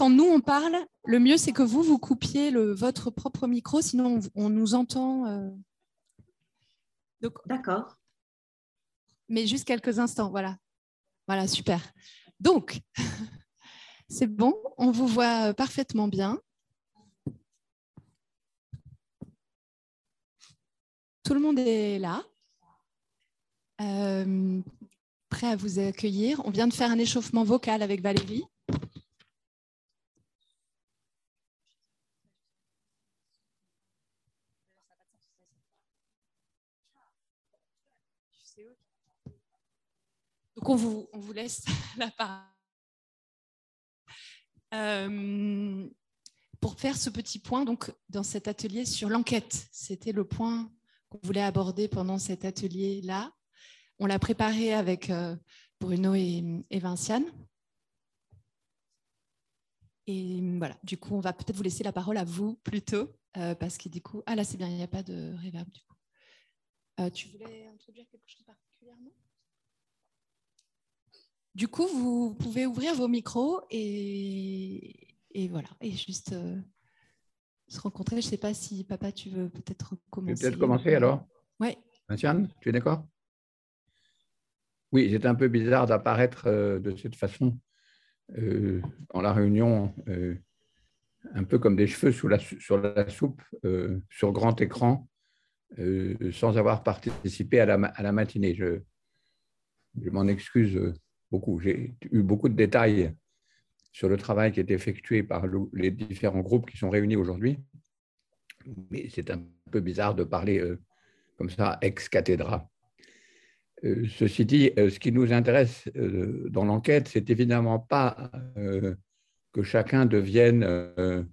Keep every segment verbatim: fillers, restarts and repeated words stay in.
quand nous, on parle, le mieux, c'est que vous, vous coupiez le, votre propre micro, sinon on, on nous entend. Euh... Donc... D'accord. Mais juste quelques instants, voilà. Voilà, super. Donc, c'est bon, on vous voit parfaitement bien. Tout le monde est là, euh, prêt à vous accueillir. On vient de faire un échauffement vocal avec Valérie. Donc, on vous, on vous laisse la parole. Euh, pour faire ce petit point donc, dans cet atelier sur l'enquête. C'était le point qu'on voulait aborder pendant cet atelier-là. On l'a préparé avec euh, Bruno et, et Vinciane. Et voilà, du coup, on va peut-être vous laisser la parole à vous plutôt, euh, parce que du coup... Ah là, c'est bien, il n'y a pas de reverb du coup. Euh, tu voulais introduire quelque chose particulièrement ? Du coup, vous pouvez ouvrir vos micros et, et voilà, et juste euh, se rencontrer. Je ne sais pas si, papa, tu veux peut-être commencer. Je vais peut-être commencer alors. Oui. Vinciane, tu es d'accord? Oui, c'est un peu bizarre d'apparaître euh, de cette façon euh, dans la réunion, euh, un peu comme des cheveux sous la, sur la soupe, euh, sur grand écran, euh, sans avoir participé à la, à la matinée. Je, je m'en excuse beaucoup. J'ai eu beaucoup de détails sur le travail qui est effectué par le, les différents groupes qui sont réunis aujourd'hui, mais c'est un peu bizarre de parler euh, comme ça, ex cathedra. Euh, ceci dit, euh, ce qui nous intéresse euh, dans l'enquête, c'est évidemment pas euh, que chacun devienne euh,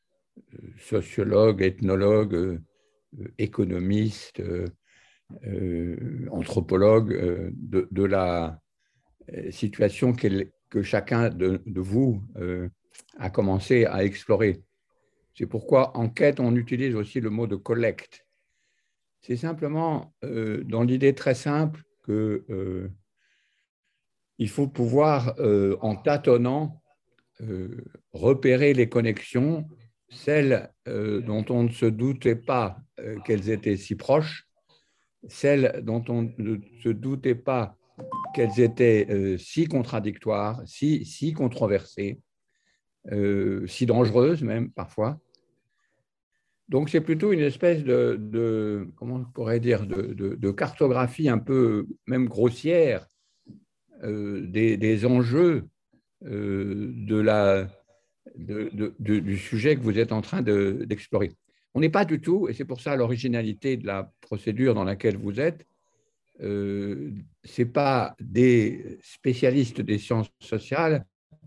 sociologue, ethnologue, euh, économiste, euh, euh, anthropologue euh, de, de la situation que chacun de, de vous euh, a commencé à explorer. C'est pourquoi enquête, on utilise aussi le mot de collecte. C'est simplement euh, dans l'idée très simple que euh, il faut pouvoir, euh, en tâtonnant, euh, repérer les connexions, celles euh, dont on ne se doutait pas euh, qu'elles étaient si proches, celles dont on ne se doutait pas qu'elles étaient euh, si contradictoires, si, si controversées, euh, si dangereuses même parfois. Donc c'est plutôt une espèce de, de comment on pourrait dire, de, de, de cartographie un peu même grossière euh, des, des enjeux euh, de la, de, de, de, du sujet que vous êtes en train d'explorer. On n'est pas du tout, et c'est pour ça l'originalité de la procédure dans laquelle vous êtes, euh, ce n'est pas des spécialistes des sciences sociales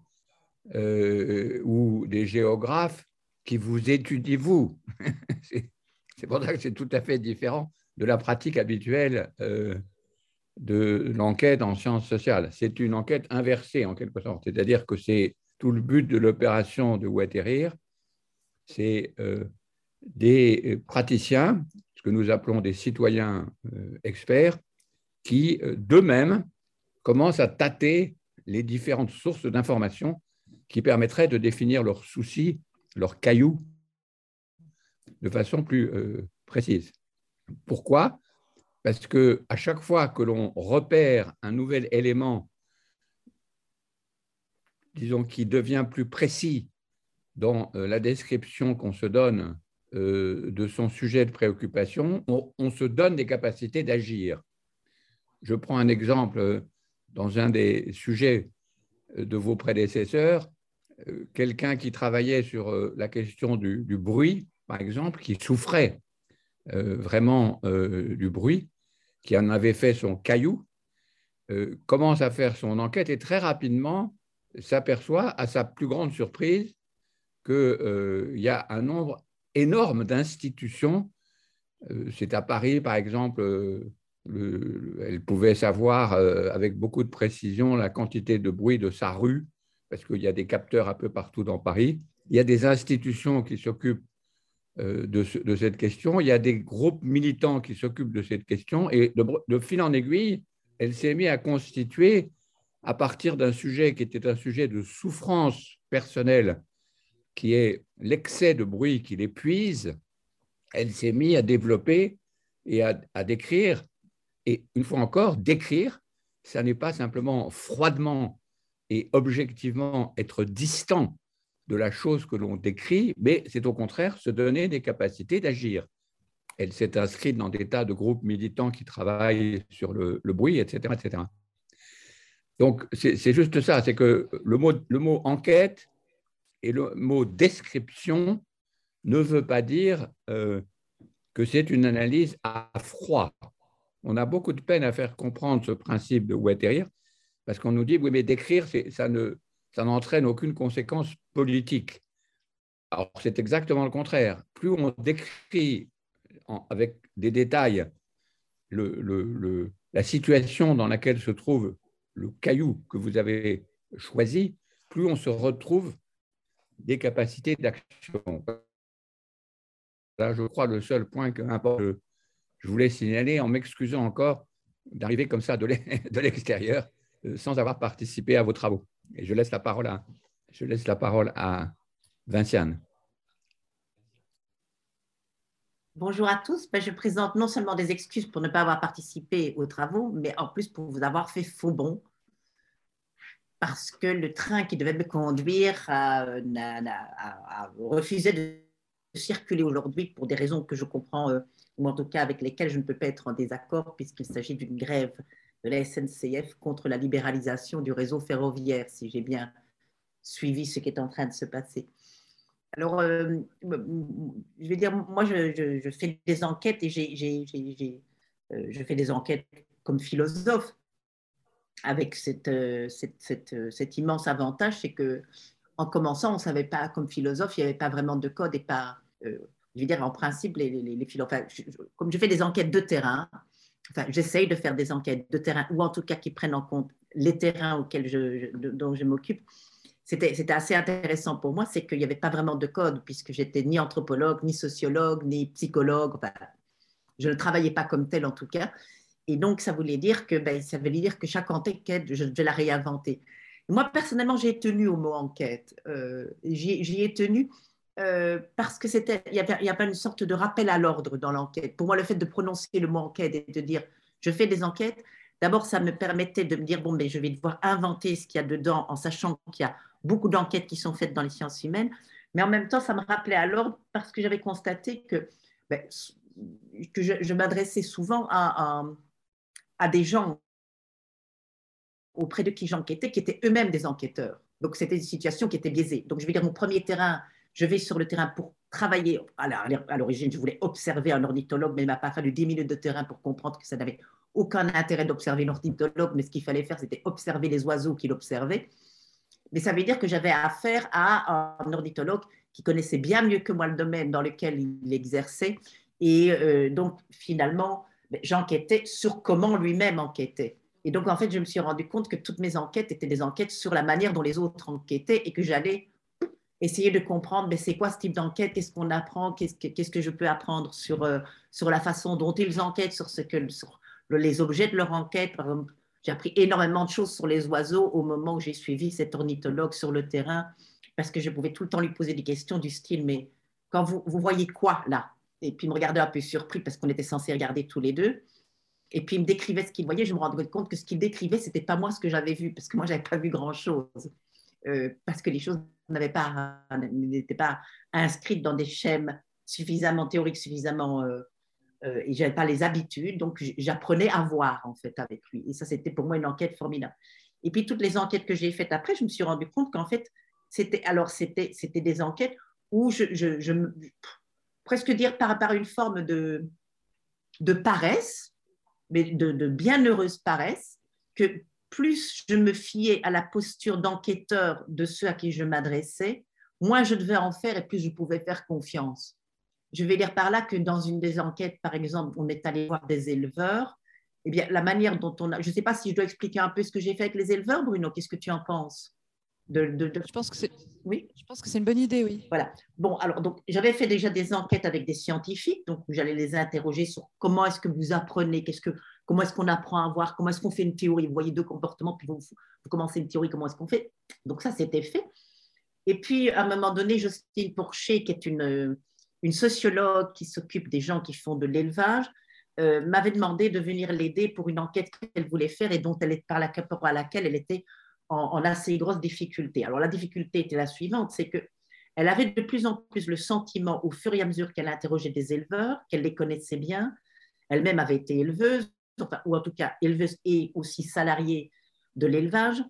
euh, ou des géographes qui vous étudient, vous. C'est pour ça que c'est tout à fait différent de la pratique habituelle euh, de l'enquête en sciences sociales. C'est une enquête inversée en quelque sorte, c'est-à-dire que c'est tout le but de l'opération de Où atterrir, c'est euh, des praticiens, ce que nous appelons des citoyens euh, experts, qui euh, d'eux-mêmes commencent à tâter les différentes sources d'informations qui permettraient de définir leurs soucis, leurs cailloux, de façon plus euh, précise. Pourquoi ? Parce qu'à chaque fois que l'on repère un nouvel élément, disons, qui devient plus précis dans euh, la description qu'on se donne euh, de son sujet de préoccupation, on, on se donne des capacités d'agir. Je prends un exemple dans un des sujets de vos prédécesseurs, euh, quelqu'un qui travaillait sur euh, la question du, du bruit, par exemple, qui souffrait euh, vraiment euh, du bruit, qui en avait fait son caillou, euh, commence à faire son enquête et très rapidement s'aperçoit, à sa plus grande surprise, qu'il euh, y a un nombre énorme d'institutions. Euh, c'est à Paris, par exemple, euh, le, elle pouvait savoir euh, avec beaucoup de précision la quantité de bruit de sa rue, parce qu'il y a des capteurs un peu partout dans Paris. Il y a des institutions qui s'occupent euh, de, ce, de cette question. Il y a des groupes militants qui s'occupent de cette question. Et de, de fil en aiguille, elle s'est mise à constituer, à partir d'un sujet qui était un sujet de souffrance personnelle qui est l'excès de bruit qui l'épuise, elle s'est mise à développer et à, à décrire. Et une fois encore, décrire, ça n'est pas simplement froidement et objectivement être distant de la chose que l'on décrit, mais c'est au contraire se donner des capacités d'agir. Elle s'est inscrite dans des tas de groupes militants qui travaillent sur le, le bruit, et cetera, et cetera. Donc, c'est juste ça, c'est que le mot, le mot enquête et le mot description ne veut pas dire euh, que c'est une analyse à froid. On a beaucoup de peine à faire comprendre ce principe de Guattari, parce qu'on nous dit, oui, mais décrire, ça ne, ça n'entraîne aucune conséquence politique. Alors, c'est exactement le contraire. Plus on décrit en, avec des détails le, le, le, la situation dans laquelle se trouve le caillou que vous avez choisi, plus on se retrouve des capacités d'action. Là, je crois, le seul point que je voulais signaler, en m'excusant encore d'arriver comme ça de l'extérieur sans avoir participé à vos travaux. Et je laisse la parole à, je laisse la parole à Vinciane. Bonjour à tous. Ben, je présente non seulement des excuses pour ne pas avoir participé aux travaux, mais en plus pour vous avoir fait faux bond, parce que le train qui devait me conduire a, a, a, a refusé de circuler aujourd'hui pour des raisons que je comprends, euh, ou en tout cas avec lesquelles je ne peux pas être en désaccord, puisqu'il s'agit d'une grève de la S N C F contre la libéralisation du réseau ferroviaire, si j'ai bien suivi ce qui est en train de se passer. Alors, euh, je vais dire, moi, je, je, je fais des enquêtes et j'ai, j'ai, j'ai, euh, je fais des enquêtes comme philosophe, avec cette, euh, cette, cette, euh, cet immense avantage, c'est qu'en commençant, on ne savait pas, comme philosophe, il n'y avait pas vraiment de code et pas, euh, je veux dire, en principe, les, les, les philosophes, enfin, je, je, comme je fais des enquêtes de terrain, enfin, j'essaye de faire des enquêtes de terrain, ou en tout cas qui prennent en compte les terrains auxquels je, je, dont je m'occupe. C'était assez intéressant pour moi, c'est qu'il n'y avait pas vraiment de code, puisque j'étais ni anthropologue, ni sociologue, ni psychologue, enfin, je ne travaillais pas comme tel en tout cas. Et donc, ça voulait dire que, ben, ça voulait dire que chaque enquête, je devais la réinventer. Moi, personnellement, j'ai tenu au mot enquête. Euh, j'y ai tenu euh, parce que c'était, il y avait, il y avait une sorte de rappel à l'ordre dans l'enquête. Pour moi, le fait de prononcer le mot enquête et de dire je fais des enquêtes, d'abord, ça me permettait de me dire bon, ben, je vais devoir inventer ce qu'il y a dedans en sachant qu'il y a beaucoup d'enquêtes qui sont faites dans les sciences humaines. Mais en même temps, ça me rappelait à l'ordre parce que j'avais constaté que, ben, que je, je m'adressais souvent à, à à des gens auprès de qui j'enquêtais, qui étaient eux-mêmes des enquêteurs. Donc, c'était une situation qui était biaisée. Donc, je vais dire, mon premier terrain, je vais sur le terrain pour travailler. À l'origine, je voulais observer un ornithologue, mais il ne m'a pas fallu dix minutes de terrain pour comprendre que ça n'avait aucun intérêt d'observer l'ornithologue, mais ce qu'il fallait faire, c'était observer les oiseaux qu'il observait. Mais ça veut dire que j'avais affaire à un ornithologue qui connaissait bien mieux que moi le domaine dans lequel il exerçait. Et euh, donc, finalement, j'enquêtais sur comment lui-même enquêtait. Et donc, en fait, je me suis rendu compte que toutes mes enquêtes étaient des enquêtes sur la manière dont les autres enquêtaient et que j'allais essayer de comprendre mais c'est quoi ce type d'enquête, qu'est-ce qu'on apprend, qu'est-ce que, qu'est-ce que je peux apprendre sur, euh, sur la façon dont ils enquêtent, sur, ce que, sur le, les objets de leur enquête. Par exemple, j'ai appris énormément de choses sur les oiseaux au moment où j'ai suivi cet ornithologue sur le terrain parce que je pouvais tout le temps lui poser des questions du style mais quand vous, vous voyez quoi là? Et puis il me regardait un peu surpris parce qu'on était censés regarder tous les deux. Et puis il me décrivait ce qu'il voyait. Je me rendais compte que ce qu'il décrivait, ce n'était pas moi ce que j'avais vu, parce que moi, je n'avais pas vu grand-chose. Euh, parce que les choses n'avaient pas, n'étaient pas inscrites dans des schèmes suffisamment théoriques, suffisamment... Euh, euh, et je n'avais pas les habitudes. Donc, j'apprenais à voir, en fait, avec lui. Et ça, c'était pour moi une enquête formidable. Et puis, toutes les enquêtes que j'ai faites après, je me suis rendu compte qu'en fait, c'était, alors, c'était, c'était des enquêtes où je, je, je, je presque dire par, par une forme de, de paresse, mais de, de bienheureuse paresse, que plus je me fiais à la posture d'enquêteur de ceux à qui je m'adressais, moins je devais en faire et plus je pouvais faire confiance. Je vais dire par là que dans une des enquêtes, par exemple, on est allé voir des éleveurs, eh bien, la manière dont on a... Je ne sais pas si je dois expliquer un peu ce que j'ai fait avec les éleveurs, Bruno, qu'est-ce que tu en penses? De, de, de... Je pense que c'est oui je pense que c'est une bonne idée, oui. Voilà. Bon, alors, donc, j'avais fait déjà des enquêtes avec des scientifiques, donc j'allais les interroger sur comment est-ce que vous apprenez, qu'est-ce que, comment est-ce qu'on apprend à voir, comment est-ce qu'on fait une théorie. Vous voyez deux comportements, puis vous, vous commencez une théorie, comment est-ce qu'on fait. Donc ça, c'était fait. Et puis, à un moment donné, Jocelyne Porcher, qui est une, une sociologue qui s'occupe des gens qui font de l'élevage, euh, m'avait demandé de venir l'aider pour une enquête qu'elle voulait faire et dont elle est, par la, à laquelle elle était en, en assez grosse difficulté. Alors, la difficulté était la suivante, c'est qu'elle avait de plus en plus le sentiment, au fur et à mesure qu'elle interrogeait des éleveurs, qu'elle les connaissait bien, elle-même avait été éleveuse, enfin, ou en tout cas éleveuse et aussi salariée de l'élevage,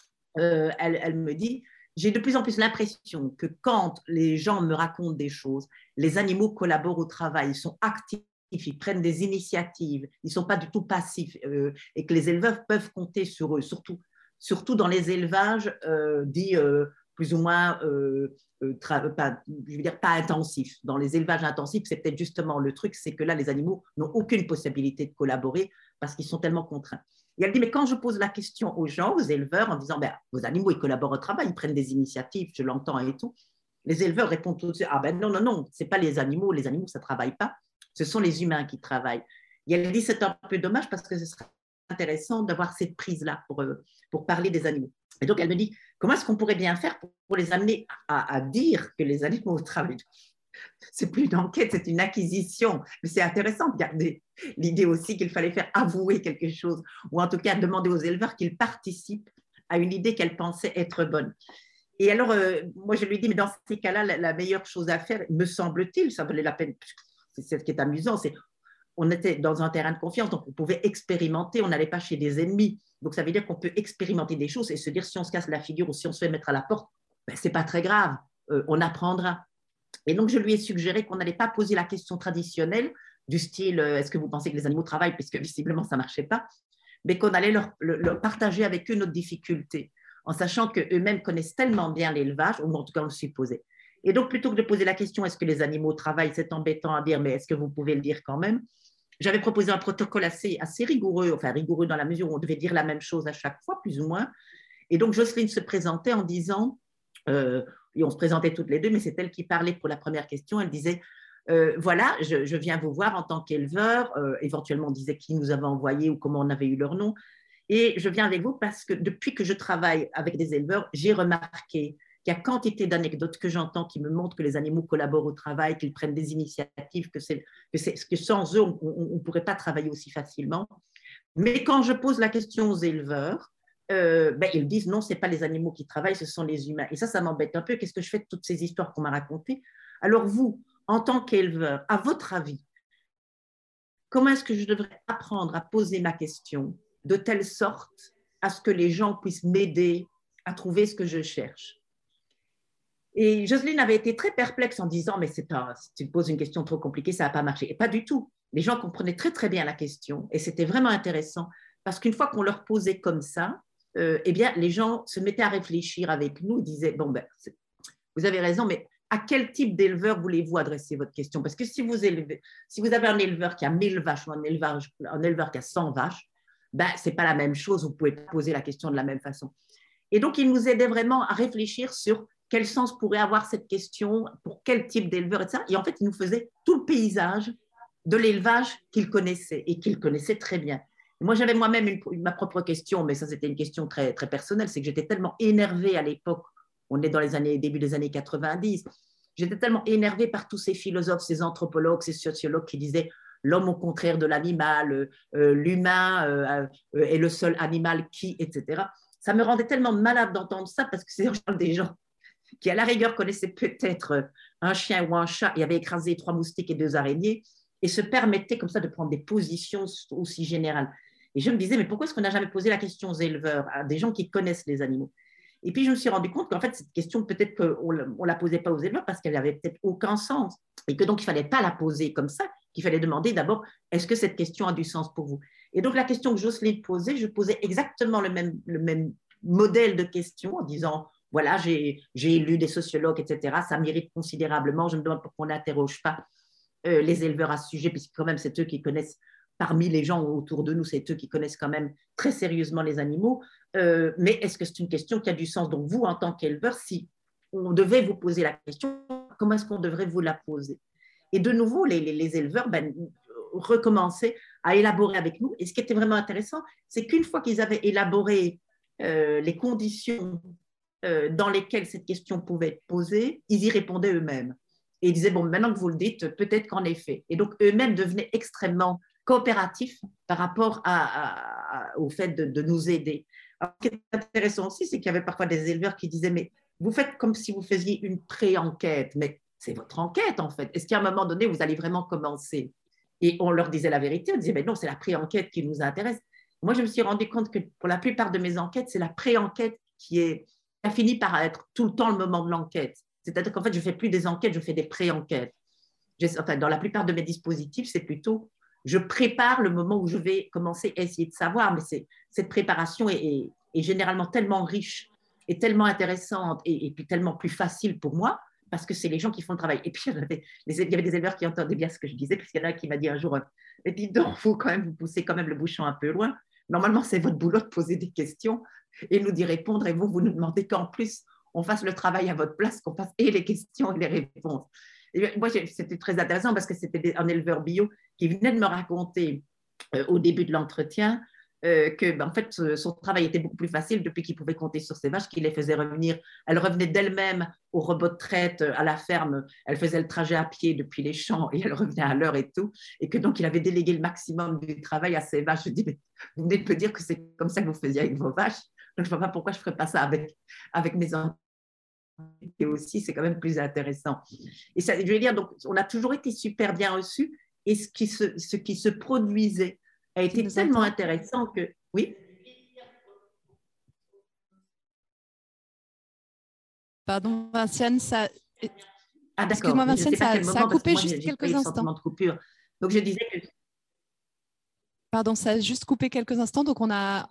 euh, elle, elle me dit, j'ai de plus en plus l'impression que quand les gens me racontent des choses, les animaux collaborent au travail, ils sont actifs, ils prennent des initiatives, ils ne sont pas du tout passifs, euh, et que les éleveurs peuvent compter sur eux, surtout, surtout dans les élevages euh, dits euh, plus ou moins, euh, euh, pas, je veux dire, pas intensifs. Dans les élevages intensifs, c'est peut-être justement le truc, c'est que là, les animaux n'ont aucune possibilité de collaborer parce qu'ils sont tellement contraints. Et elle dit, mais quand je pose la question aux gens, aux éleveurs, en disant, ben, vos animaux, ils collaborent au travail, ils prennent des initiatives, je l'entends et tout, les éleveurs répondent tout de suite, ah ben non, non, non, ce n'est pas les animaux, les animaux, ça ne travaille pas, ce sont les humains qui travaillent. Et elle dit, c'est un peu dommage parce que ce serait intéressant d'avoir cette prise-là pour, pour parler des animaux. Et donc, elle me dit, comment est-ce qu'on pourrait bien faire pour, pour les amener à, à dire que les animaux travaillent? C'est plus une enquête, c'est une acquisition. Mais c'est intéressant de garder l'idée aussi qu'il fallait faire avouer quelque chose, ou en tout cas demander aux éleveurs qu'ils participent à une idée qu'elle pensait être bonne. Et alors, euh, moi, je lui dis, mais dans ces cas-là, la, la meilleure chose à faire, me semble-t-il, ça valait la peine, c'est ce qui est amusant, c'est on était dans un terrain de confiance, donc on pouvait expérimenter, on n'allait pas chez des ennemis. Donc, ça veut dire qu'on peut expérimenter des choses et se dire, si on se casse la figure ou si on se fait mettre à la porte, ben, ce n'est pas très grave, euh, on apprendra. Et donc, je lui ai suggéré qu'on n'allait pas poser la question traditionnelle du style, euh, est-ce que vous pensez que les animaux travaillent, puisque visiblement, ça ne marchait pas, mais qu'on allait leur, leur partager avec eux notre difficulté, en sachant qu'eux-mêmes connaissent tellement bien l'élevage, ou en tout cas, on le supposait. Et donc, plutôt que de poser la question, est-ce que les animaux travaillent, c'est embêtant à dire, mais est-ce que vous pouvez le dire quand même, j'avais proposé un protocole assez, assez rigoureux, enfin rigoureux dans la mesure où on devait dire la même chose à chaque fois, plus ou moins. Et donc, Jocelyne se présentait en disant, euh, et on se présentait toutes les deux, mais c'est elle qui parlait pour la première question, elle disait, euh, voilà, je, je viens vous voir en tant qu'éleveur, euh, éventuellement on disait qui nous avait envoyé ou comment on avait eu leur nom, et je viens avec vous parce que depuis que je travaille avec des éleveurs, j'ai remarqué qu'il y a quantité d'anecdotes que j'entends qui me montrent que les animaux collaborent au travail, qu'ils prennent des initiatives, que, c'est, que, c'est, que sans eux, on ne pourrait pas travailler aussi facilement. Mais quand je pose la question aux éleveurs, euh, ben, ils disent non, ce n'est pas les animaux qui travaillent, ce sont les humains. Et ça, ça m'embête un peu. Qu'est-ce que je fais de toutes ces histoires qu'on m'a racontées? Alors vous, en tant qu'éleveur, à votre avis, comment est-ce que je devrais apprendre à poser ma question de telle sorte à ce que les gens puissent m'aider à trouver ce que je cherche? Et Jocelyne avait été très perplexe en disant, mais c'est un, si tu poses une question trop compliquée, ça ne va pas marcher. Et pas du tout. Les gens comprenaient très, très bien la question et c'était vraiment intéressant parce qu'une fois qu'on leur posait comme ça, euh, eh bien, les gens se mettaient à réfléchir avec nous. Ils disaient, bon, ben, vous avez raison, mais à quel type d'éleveur voulez-vous adresser votre question? Parce que si vous, élevez, si vous avez un éleveur qui a mille vaches ou un éleveur, un éleveur qui a cent vaches, ben, ce n'est pas la même chose. Vous ne pouvez pas poser la question de la même façon. Et donc, ils nous aidaient vraiment à réfléchir sur quel sens pourrait avoir cette question, pour quel type d'éleveur, et cetera. Et en fait, ils nous faisaient tout le paysage de l'élevage qu'ils connaissaient et qu'ils connaissaient très bien. Et moi, j'avais moi-même une, une, ma propre question, mais ça, c'était une question très, très personnelle, c'est que j'étais tellement énervée à l'époque, on est dans les années, début des années quatre-vingt-dix, j'étais tellement énervée par tous ces philosophes, ces anthropologues, ces sociologues qui disaient l'homme au contraire de l'animal, euh, l'humain euh, euh, est le seul animal qui, et cetera. Ça me rendait tellement malade d'entendre ça parce que c'est des gens qui, à la rigueur, connaissaient peut-être un chien ou un chat et avaient écrasé trois moustiques et deux araignées et se permettaient comme ça de prendre des positions aussi générales. Et je me disais, mais pourquoi est-ce qu'on n'a jamais posé la question aux éleveurs, à des gens qui connaissent les animaux? Et puis, je me suis rendu compte qu'en fait, cette question, peut-être qu'on ne la posait pas aux éleveurs parce qu'elle n'avait peut-être aucun sens et que donc, il ne fallait pas la poser comme ça, qu'il fallait demander d'abord, est-ce que cette question a du sens pour vous? Et donc, la question que Jocelyne posait, je posais exactement le même, le même modèle de question en disant, voilà, j'ai, j'ai lu des sociologues, et cetera. Ça m'irrite considérablement. Je me demande pourquoi on n'interroge pas euh, les éleveurs à ce sujet, puisque quand même, c'est eux qui connaissent, parmi les gens autour de nous, c'est eux qui connaissent quand même très sérieusement les animaux. Euh, mais est-ce que c'est une question qui a du sens? Donc, vous, en tant qu'éleveur, si on devait vous poser la question, comment est-ce qu'on devrait vous la poser? Et de nouveau, les, les, les éleveurs ben, recommençaient à élaborer avec nous. Et ce qui était vraiment intéressant, c'est qu'une fois qu'ils avaient élaboré euh, les conditions euh, dans lesquels cette question pouvait être posée, ils y répondaient eux-mêmes. Et ils disaient, bon, maintenant que vous le dites, peut-être qu'en effet. Et donc, eux-mêmes devenaient extrêmement coopératifs par rapport à, à, à, au fait de, de nous aider. Alors, ce qui est intéressant aussi, c'est qu'il y avait parfois des éleveurs qui disaient, mais vous faites comme si vous faisiez une pré-enquête, mais c'est votre enquête, en fait. Est-ce qu'à un moment donné, vous allez vraiment commencer? Et on leur disait la vérité, on disait, mais non, c'est la pré-enquête qui nous intéresse. Moi, je me suis rendu compte que pour la plupart de mes enquêtes, c'est la pré-enquête qui, est, qui a fini par être tout le temps le moment de l'enquête. C'est-à-dire qu'en fait, je ne fais plus des enquêtes, je fais des pré-enquêtes. Enfin, dans la plupart de mes dispositifs, c'est plutôt, je prépare le moment où je vais commencer à essayer de savoir, mais c'est, cette préparation est, est, est généralement tellement riche et tellement intéressante et, et puis tellement plus facile pour moi, parce que c'est les gens qui font le travail. Et puis, il y avait, il y avait des éleveurs qui entendaient bien ce que je disais, parce qu'il y en a un qui m'a dit un jour, mais dites donc, vous, quand même, vous poussez quand même le bouchon un peu loin. Normalement, c'est votre boulot de poser des questions et nous d'y répondre, et vous, vous nous demandez qu'en plus, on fasse le travail à votre place, qu'on fasse et les questions et les réponses. Et moi, c'était très intéressant parce que c'était un éleveur bio qui venait de me raconter euh, au début de l'entretien euh, que, ben, en fait, son travail était beaucoup plus facile depuis qu'il pouvait compter sur ses vaches, qu'il les faisait revenir. Elle revenait d'elle-même au rebot de traite à la ferme. Elle faisait le trajet à pied depuis les champs et elle revenait à l'heure et tout. Et que donc, il avait délégué le maximum du travail à ses vaches. Je dis, mais vous venez de me dire que c'est comme ça que vous faisiez avec vos vaches. Donc, je ne vois pas pourquoi je ne ferais pas ça avec, avec mes enfants. Et aussi, c'est quand même plus intéressant. Et ça, je veux dire, donc, on a toujours été super bien reçus. Et ce qui se, ce qui se produisait a été tellement entend? intéressant que… Oui. Pardon, Vinciane, ça… Ah, d'accord. Excuse-moi, Vinciane, ça, moment, ça a coupé moi, juste quelques instants. De coupure. Donc, je disais que… Pardon, ça a juste coupé quelques instants. Donc, on a…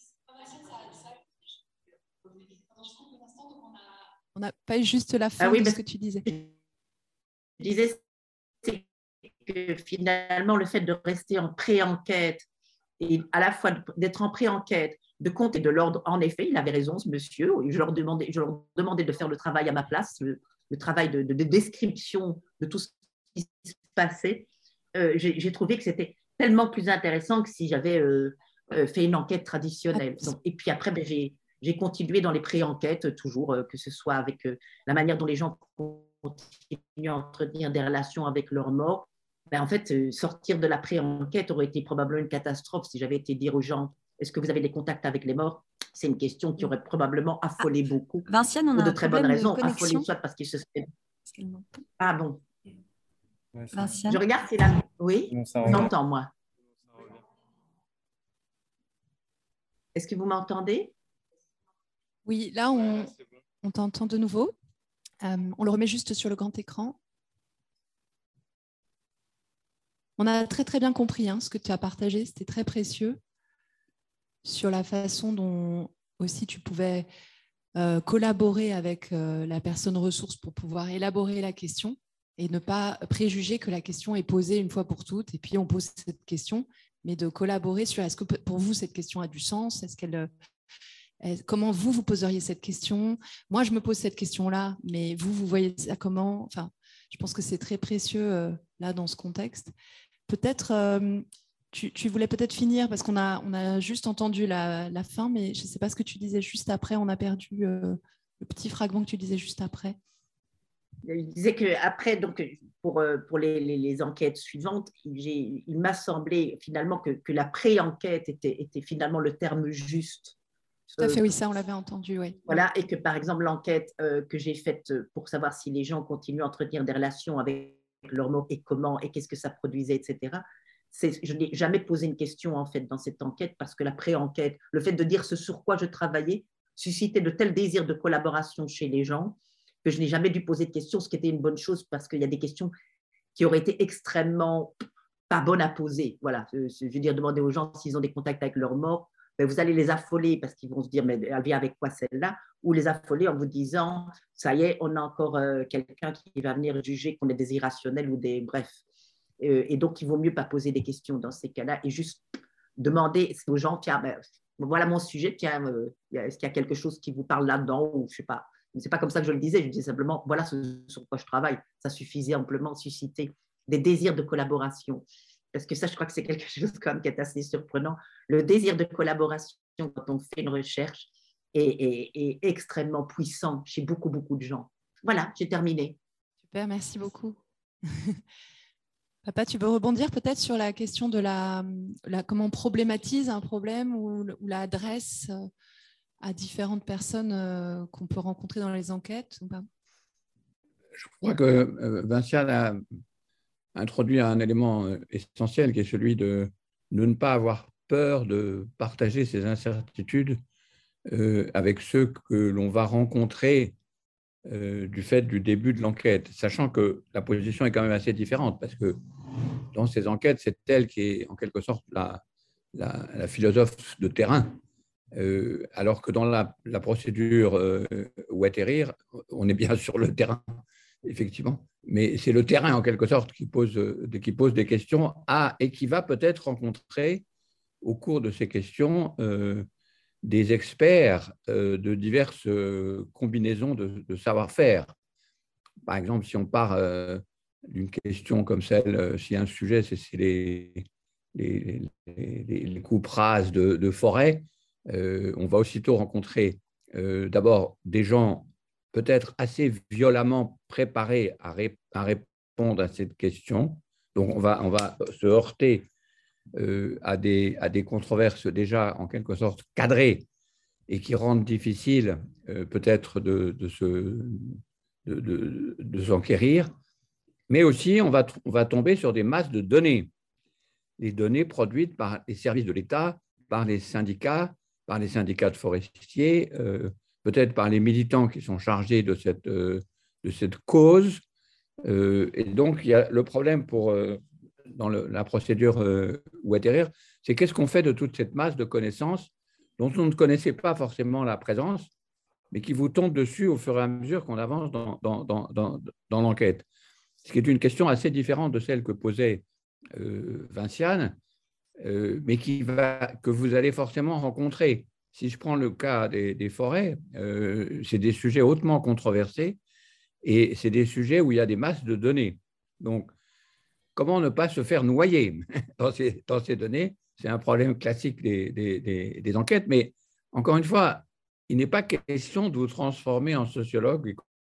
On n'a pas eu juste la fin ah, oui, de ce que tu disais. Je disais que finalement, le fait de rester en pré-enquête et à la fois d'être en pré-enquête, de compter de l'ordre, en effet, il avait raison, ce monsieur, je leur demandais, je leur demandais de faire le travail à ma place, le, le travail de, de, de description de tout ce qui se passait. Euh, j'ai trouvé que c'était tellement plus intéressant que si j'avais euh, euh, fait une enquête traditionnelle. Donc, et puis après, ben, j'ai J'ai continué dans les pré-enquêtes, toujours, euh, que ce soit avec euh, la manière dont les gens continuent à entretenir des relations avec leurs morts. Ben, en fait, euh, sortir de la pré-enquête aurait été probablement une catastrophe si j'avais été dire aux gens « Est-ce que vous avez des contacts avec les morts ?» C'est une question qui aurait probablement affolé ah, beaucoup. Vinciane, on a pour de un très bonnes raisons. De affolé soit parce qu'ils se… Ah bon. Ouais, Vinciane. Je regarde si là… Oui, on m'entend, moi. Est-ce que vous m'entendez? Oui, là, on, on t'entend de nouveau. Euh, on le remet juste sur le grand écran. On a très, très bien compris hein, ce que tu as partagé. C'était très précieux sur la façon dont aussi tu pouvais euh, collaborer avec euh, la personne ressource pour pouvoir élaborer la question et ne pas préjuger que la question est posée une fois pour toutes. Et puis, on pose cette question, mais de collaborer sur est-ce que pour vous, cette question a du sens? Est-ce qu'elle… Comment vous, vous poseriez cette question? Moi, je me pose cette question-là, mais vous, vous voyez ça comment? Enfin, je pense que c'est très précieux euh, là dans ce contexte. Peut-être, euh, tu, tu voulais peut-être finir parce qu'on a, on a juste entendu la, la fin, mais je ne sais pas ce que tu disais juste après. On a perdu euh, le petit fragment que tu disais juste après. Je disais qu'après, donc, pour, pour les, les, les enquêtes suivantes, il m'a semblé finalement que, que la pré-enquête était, était finalement le terme juste. Tout à fait, oui, ça, on l'avait entendu, oui. Voilà, et que par exemple, l'enquête euh, que j'ai faite pour savoir si les gens continuent à entretenir des relations avec leurs morts et comment, et qu'est-ce que ça produisait, et cetera. Je n'ai jamais posé une question, en fait, dans cette enquête, parce que la pré-enquête, le fait de dire ce sur quoi je travaillais, suscitait de tels désirs de collaboration chez les gens que je n'ai jamais dû poser de questions, ce qui était une bonne chose, parce qu'il y a des questions qui auraient été extrêmement pas bonnes à poser. Voilà, je veux dire, demander aux gens s'ils ont des contacts avec leurs morts, vous allez les affoler parce qu'ils vont se dire, mais elle vient avec quoi celle-là? Ou les affoler en vous disant, ça y est, on a encore euh, quelqu'un qui va venir juger qu'on est des irrationnels ou des… Bref. Euh, et donc, il vaut mieux pas poser des questions dans ces cas-là et juste demander aux gens, tiens, ben, voilà mon sujet, tiens, euh, est-ce qu'il y a quelque chose qui vous parle là-dedans? Ou je sais pas. Ce n'est pas comme ça que je le disais, je disais simplement, voilà ce sur quoi je travaille. Ça suffisait amplement susciter des désirs de collaboration. Parce que ça, je crois que c'est quelque chose comme qui est assez surprenant. Le désir de collaboration quand on fait une recherche, est, est, est extrêmement puissant chez beaucoup, beaucoup de gens. Voilà, j'ai terminé. Super, merci beaucoup. Papa, tu peux rebondir peut-être sur la question de la, la comment on problématise un problème ou, ou la adresse à différentes personnes euh, qu'on peut rencontrer dans les enquêtes ou pas? Je crois que euh, Vinciane a introduit un élément essentiel qui est celui de, de ne pas avoir peur de partager ses incertitudes euh, avec ceux que l'on va rencontrer euh, du fait du début de l'enquête, sachant que la position est quand même assez différente parce que dans ces enquêtes, c'est elle qui est en quelque sorte la, la, la philosophe de terrain, euh, alors que dans la, la procédure euh, ou atterrir, on est bien sur le terrain, effectivement, mais c'est le terrain en quelque sorte qui pose, qui pose des questions à, et qui va peut-être rencontrer au cours de ces questions euh, des experts euh, de diverses euh, combinaisons de, de savoir-faire. Par exemple, si on part euh, d'une question comme celle, euh, si un sujet, c'est les, les, les, les coupes rases de, de forêt, euh, on va aussitôt rencontrer euh, d'abord des gens peut-être assez violemment préparés à, ré, à répondre à cette question. Donc, on va, on va se heurter euh, à, des, à des controverses déjà en quelque sorte cadrées et qui rendent difficile euh, peut-être de, de se... de, de, de s'enquérir, mais aussi on va, on va tomber sur des masses de données, les données produites par les services de l'État, par les syndicats, par les syndicats de forestiers, euh, peut-être par les militants qui sont chargés de cette, euh, de cette cause. Euh, et donc, il y a le problème pour, euh, dans le, la procédure euh, ou atterrir, c'est qu'est-ce qu'on fait de toute cette masse de connaissances dont on ne connaissait pas forcément la présence, mais qui vous tombe dessus au fur et à mesure qu'on avance dans, dans, dans, dans, dans l'enquête. Ce qui est une question assez différente de celle que posait euh, Vinciane, euh, mais qui va, que vous allez forcément rencontrer. Si je prends le cas des, des forêts, euh, c'est des sujets hautement controversés et c'est des sujets où il y a des masses de données. Donc, comment ne pas se faire noyer dans ces, dans ces données? C'est un problème classique des, des, des, des enquêtes, mais encore une fois, il n'est pas question de vous transformer en sociologue.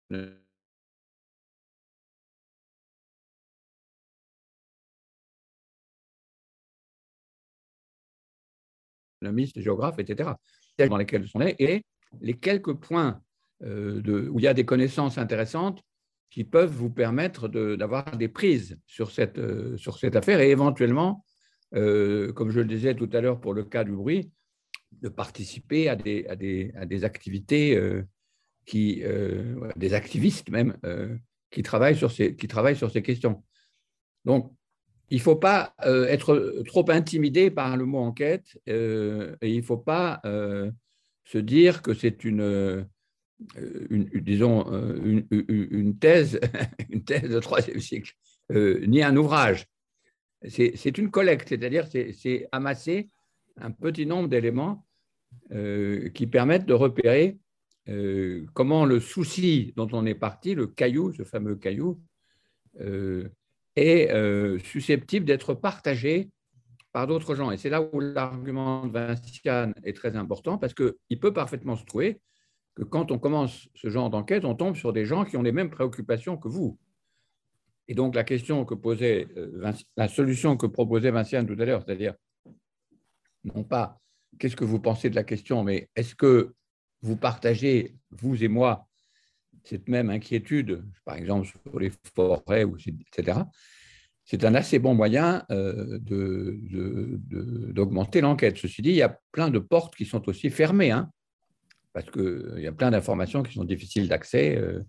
Économiste, géographe, et cetera, dans lesquels on est, et les quelques points euh, de, où il y a des connaissances intéressantes qui peuvent vous permettre d'avoir des prises sur cette, euh, sur cette affaire et éventuellement, euh, comme je le disais tout à l'heure pour le cas du bruit, de participer à des, à des, à des activités, euh, qui, euh, des activistes même, euh, qui, travaillent sur ces, qui travaillent sur ces questions. Donc, il ne faut pas euh, être trop intimidé par le mot enquête euh, et il ne faut pas euh, se dire que c'est une, une, une, disons, une, une, thèse, une thèse de troisième cycle, euh, ni un ouvrage. C'est une collecte, c'est-à-dire c'est amasser un petit nombre d'éléments euh, qui permettent de repérer euh, comment le souci dont on est parti, le caillou, ce fameux caillou, euh, est euh, susceptible d'être partagé par d'autres gens. Et c'est là où l'argument de Vinciane est très important, parce qu'il peut parfaitement se trouver que quand on commence ce genre d'enquête, on tombe sur des gens qui ont les mêmes préoccupations que vous. Et donc, la question que posait, euh, la solution que proposait Vinciane tout à l'heure, c'est-à-dire, non pas qu'est-ce que vous pensez de la question, mais est-ce que vous partagez, vous et moi, cette même inquiétude, par exemple sur les forêts, et cetera, c'est un assez bon moyen euh, d'augmenter l'enquête. Ceci dit, il y a plein de portes qui sont aussi fermées, hein, parce qu'il y a plein d'informations qui sont difficiles d'accès, euh,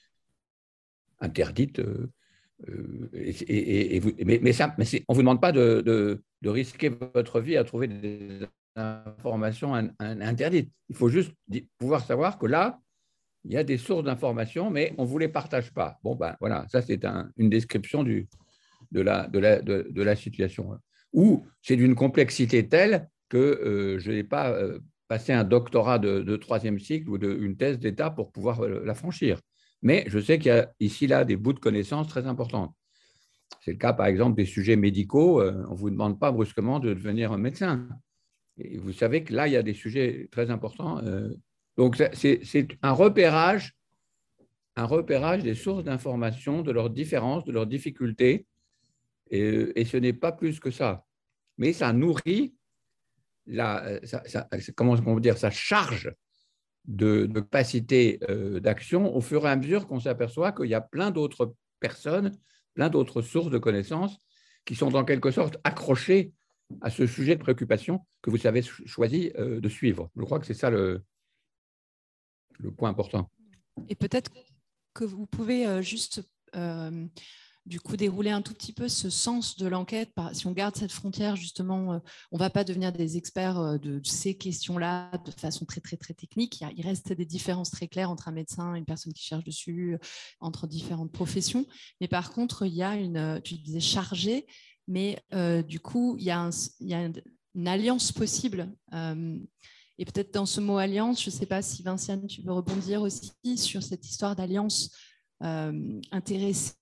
interdites. Euh, et, et, et vous, mais mais, ça, mais on ne vous demande pas de, de, de risquer votre vie à trouver des informations in, in, interdites. Il faut juste pouvoir savoir que là, il y a des sources d'informations, mais on ne vous les partage pas. Bon, ben voilà, ça c'est un, une description du, de, la, de, la, de, de la situation. Ou c'est d'une complexité telle que euh, je n'ai pas euh, passé un doctorat de, de troisième cycle ou de, une thèse d'État pour pouvoir euh, la franchir. Mais je sais qu'il y a ici, là, des bouts de connaissances très importantes. C'est le cas, par exemple, des sujets médicaux. Euh, on ne vous demande pas brusquement de devenir un médecin. Et vous savez que là, il y a des sujets très importants. Euh, Donc, c'est un repérage, un repérage des sources d'information, de leurs différences, de leurs difficultés, et, et ce n'est pas plus que ça. Mais ça nourrit la, ça, ça, comment on peut dire, ça charge de, de capacité euh, d'action au fur et à mesure qu'on s'aperçoit qu'il y a plein d'autres personnes, plein d'autres sources de connaissances qui sont en quelque sorte accrochées à ce sujet de préoccupation que vous avez choisi euh, de suivre. Je crois que c'est ça le, le point important. Et peut-être que vous pouvez euh, juste euh, du coup dérouler un tout petit peu ce sens de l'enquête. Si on garde cette frontière, justement, euh, on ne va pas devenir des experts de ces questions-là de façon très, très, très technique. Il, y a, il reste des différences très claires entre un médecin et une personne qui cherche dessus, entre différentes professions. Mais par contre, il y a une, tu disais chargé, mais euh, du coup, il y a, un, il y a une alliance possible. Euh, et peut-être dans ce mot alliance, je ne sais pas si Vinciane, tu veux rebondir aussi sur cette histoire d'alliance euh, intéressée.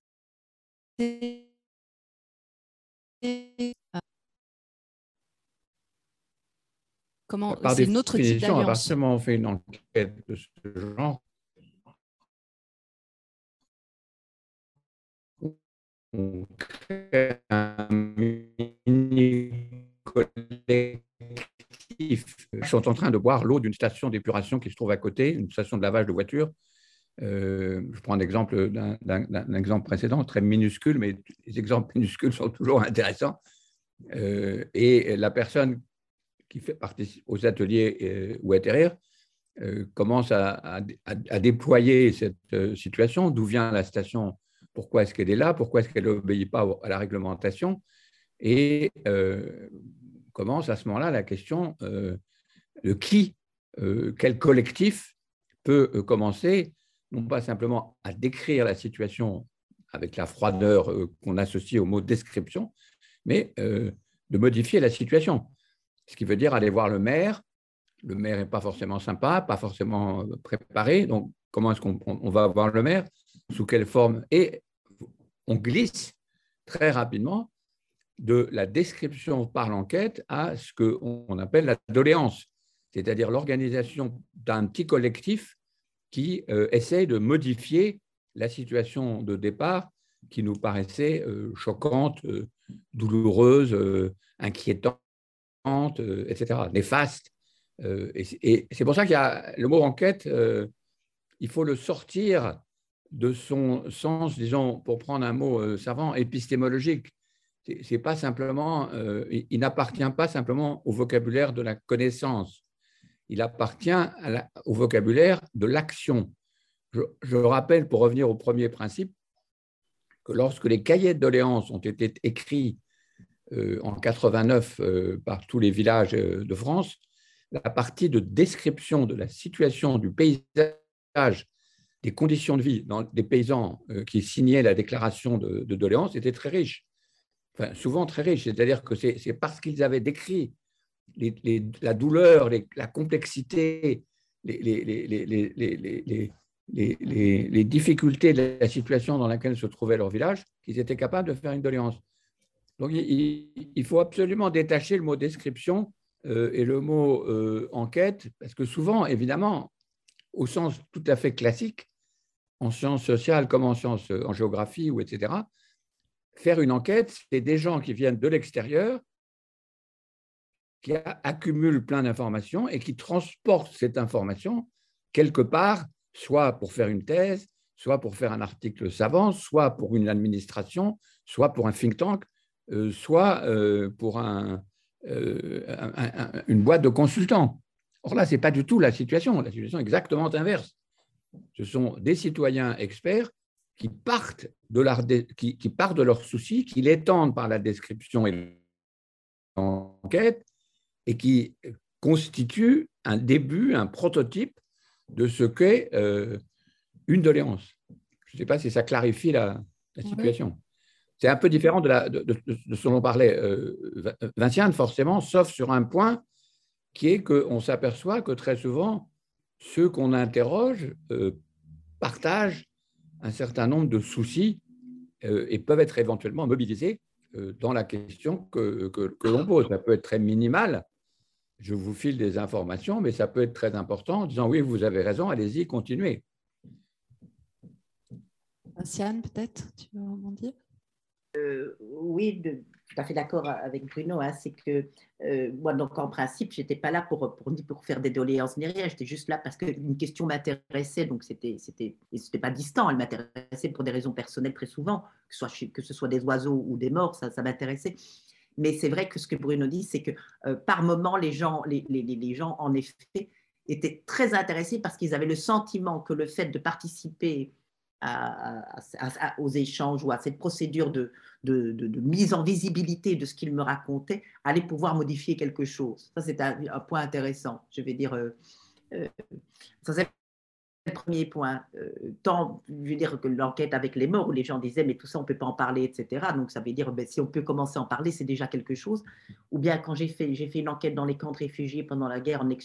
Comment, par c'est une autre type définition, à d'alliance. partir du moment où on fait une enquête de ce genre, on crée un mini-collectif. Ils sont en train de boire l'eau d'une station d'épuration qui se trouve à côté, une station de lavage de voitures. Euh, je prends un exemple d'un exemple précédent, très minuscule, mais les exemples minuscules sont toujours intéressants. Euh, et la personne qui fait partie aux ateliers euh, ou atterrir euh, commence à, à, à déployer cette euh, situation, d'où vient la station, pourquoi est-ce qu'elle est là, pourquoi est-ce qu'elle n'obéit pas à la réglementation, et euh, commence à ce moment-là la question euh, de qui, euh, quel collectif peut euh, commencer, non pas simplement à décrire la situation avec la froideur euh, qu'on associe au mot description, mais euh, de modifier la situation. Ce qui veut dire aller voir le maire. Le maire n'est pas forcément sympa, pas forcément préparé. Donc, comment est-ce qu'on on va voir le maire? Sous quelle forme? Et on glisse très rapidement de la description par l'enquête à ce qu'on appelle la doléance, c'est-à-dire l'organisation d'un petit collectif qui euh, essaye de modifier la situation de départ qui nous paraissait euh, choquante, euh, douloureuse, euh, inquiétante, euh, et cetera, néfaste. Euh, et et c'est pour ça qu'il y a le mot enquête, euh, il faut le sortir de son sens, disons, pour prendre un mot euh, savant, épistémologique. C'est pas simplement, euh, il n'appartient pas simplement au vocabulaire de la connaissance, il appartient à la, au vocabulaire de l'action. Je, je rappelle, pour revenir au premier principe, que lorsque les cahiers de doléances ont été écrits euh, en quatre-vingt-neuf euh, par tous les villages euh, de France, la partie de description de la situation du paysage, des conditions de vie dans, des paysans euh, qui signaient la déclaration de, de doléances était très riche. Enfin, souvent très riche, c'est-à-dire que c'est parce qu'ils avaient décrit les, les, la douleur, les, la complexité, les, les, les, les, les, les, les difficultés de la situation dans laquelle se trouvait leur village, qu'ils étaient capables de faire une doléance. Donc, il, il faut absolument détacher le mot description euh, et le mot euh, enquête, parce que souvent, évidemment, au sens tout à fait classique, en sciences sociales comme en sciences, en géographie, ou et cetera, faire une enquête, c'est des gens qui viennent de l'extérieur, qui accumulent plein d'informations et qui transportent cette information quelque part, soit pour faire une thèse, soit pour faire un article savant, soit pour une administration, soit pour un think tank, euh, soit euh, pour un, euh, un, un, une boîte de consultants. Or là, ce n'est pas du tout la situation. La situation est exactement inverse. Ce sont des citoyens experts qui partent de, leur, qui, qui partent de leurs soucis, qui l'étendent par la description et l'enquête, et qui constituent un début, un prototype de ce qu'est euh, une doléance. Je ne sais pas si ça clarifie la, la situation. Oui. C'est un peu différent de, la, de, de, de ce dont parlait euh, Vinciane, forcément, sauf sur un point qui est qu'on s'aperçoit que très souvent, ceux qu'on interroge euh, partagent un certain nombre de soucis euh, et peuvent être éventuellement mobilisés euh, dans la question que, que, que l'on pose. Ça peut être très minimal, je vous file des informations, mais ça peut être très important en disant oui, vous avez raison, allez-y, continuez. Vinciane, peut-être, tu veux rebondir? Euh, oui, de, tout à fait d'accord avec Bruno. Hein, c'est que euh, moi, donc en principe, j'étais pas là pour, pour, pour faire des doléances ni rien. J'étais juste là parce qu'une question m'intéressait. Donc, c'était, c'était, et c'était pas distant. Elle m'intéressait pour des raisons personnelles très souvent, que ce soit, que ce soit des oiseaux ou des morts, ça, ça m'intéressait. Mais c'est vrai que ce que Bruno dit, c'est que euh, par moment, les gens, les, les, les gens, en effet, étaient très intéressés parce qu'ils avaient le sentiment que le fait de participer À, à, à, aux échanges ou à cette procédure de, de, de, de mise en visibilité de ce qu'il me racontait allait pouvoir modifier quelque chose. Ça, c'est un, un point intéressant. Je vais dire, euh, euh, ça c'est le premier point. Euh, tant, je veux dire, que l'enquête avec les morts, où les gens disaient, mais tout ça, on ne peut pas en parler, et cetera. Donc, ça veut dire, ben, si on peut commencer à en parler, c'est déjà quelque chose. Ou bien, quand j'ai fait, j'ai fait une enquête dans les camps de réfugiés pendant la guerre en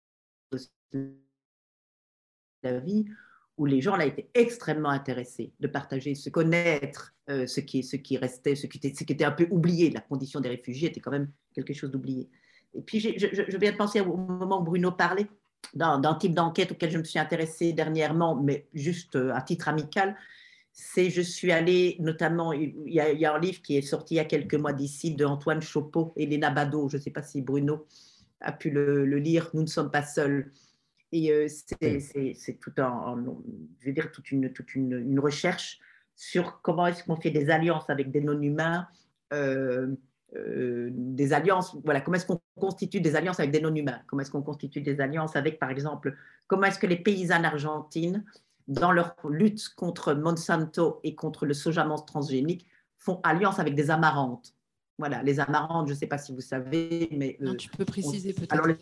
la vie, où les gens là étaient extrêmement intéressés de partager, se connaître, euh, ce, qui, ce qui restait, ce qui, était, ce qui était un peu oublié. La condition des réfugiés était quand même quelque chose d'oublié. Et puis, je, je, je viens de penser au moment où Bruno parlait d'un type d'enquête auquel je me suis intéressée dernièrement, mais juste à titre amical. C'est, je suis allée, notamment, il y, a, il y a un livre qui est sorti il y a quelques mois d'ici, de Antoine Chopeau et Léna Bado. Je ne sais pas si Bruno a pu le, le lire, Nous ne sommes pas seuls. Et euh, c'est tout un, je veux dire, toute une, toute une, une recherche sur comment est-ce qu'on fait des alliances avec des non-humains, euh, euh, des alliances, voilà, comment est-ce qu'on constitue des alliances avec des non-humains, comment est-ce qu'on constitue des alliances avec, par exemple, comment est-ce que les paysannes argentines, dans leur lutte contre Monsanto et contre le soja transgénique, font alliance avec des amarantes. Voilà, les amarantes, je ne sais pas si vous savez, mais… Non, euh, tu peux préciser peut-être. Alors, les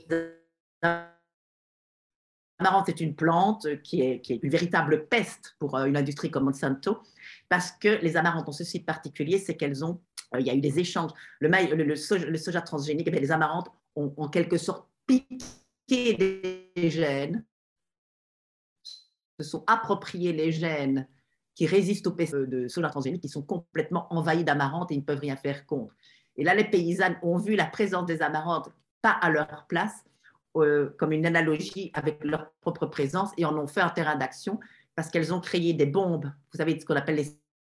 L'amarante est une plante qui est, qui est une véritable peste pour une industrie comme Monsanto, parce que les amarantes ont ceci de particulier, c'est qu'elles ont, euh, il y a eu des échanges. Le, maï, le, le, soja, le soja transgénique, eh bien, les amarantes ont en quelque sorte piqué des gènes, se sont appropriés les gènes qui résistent aux pestes de soja transgénique, qui sont complètement envahis d'amarantes et ils ne peuvent rien faire contre. Et là, les paysannes ont vu la présence des amarantes pas à leur place, Euh, comme une analogie avec leur propre présence et en ont fait un terrain d'action parce qu'elles ont créé des bombes, vous savez ce qu'on appelle les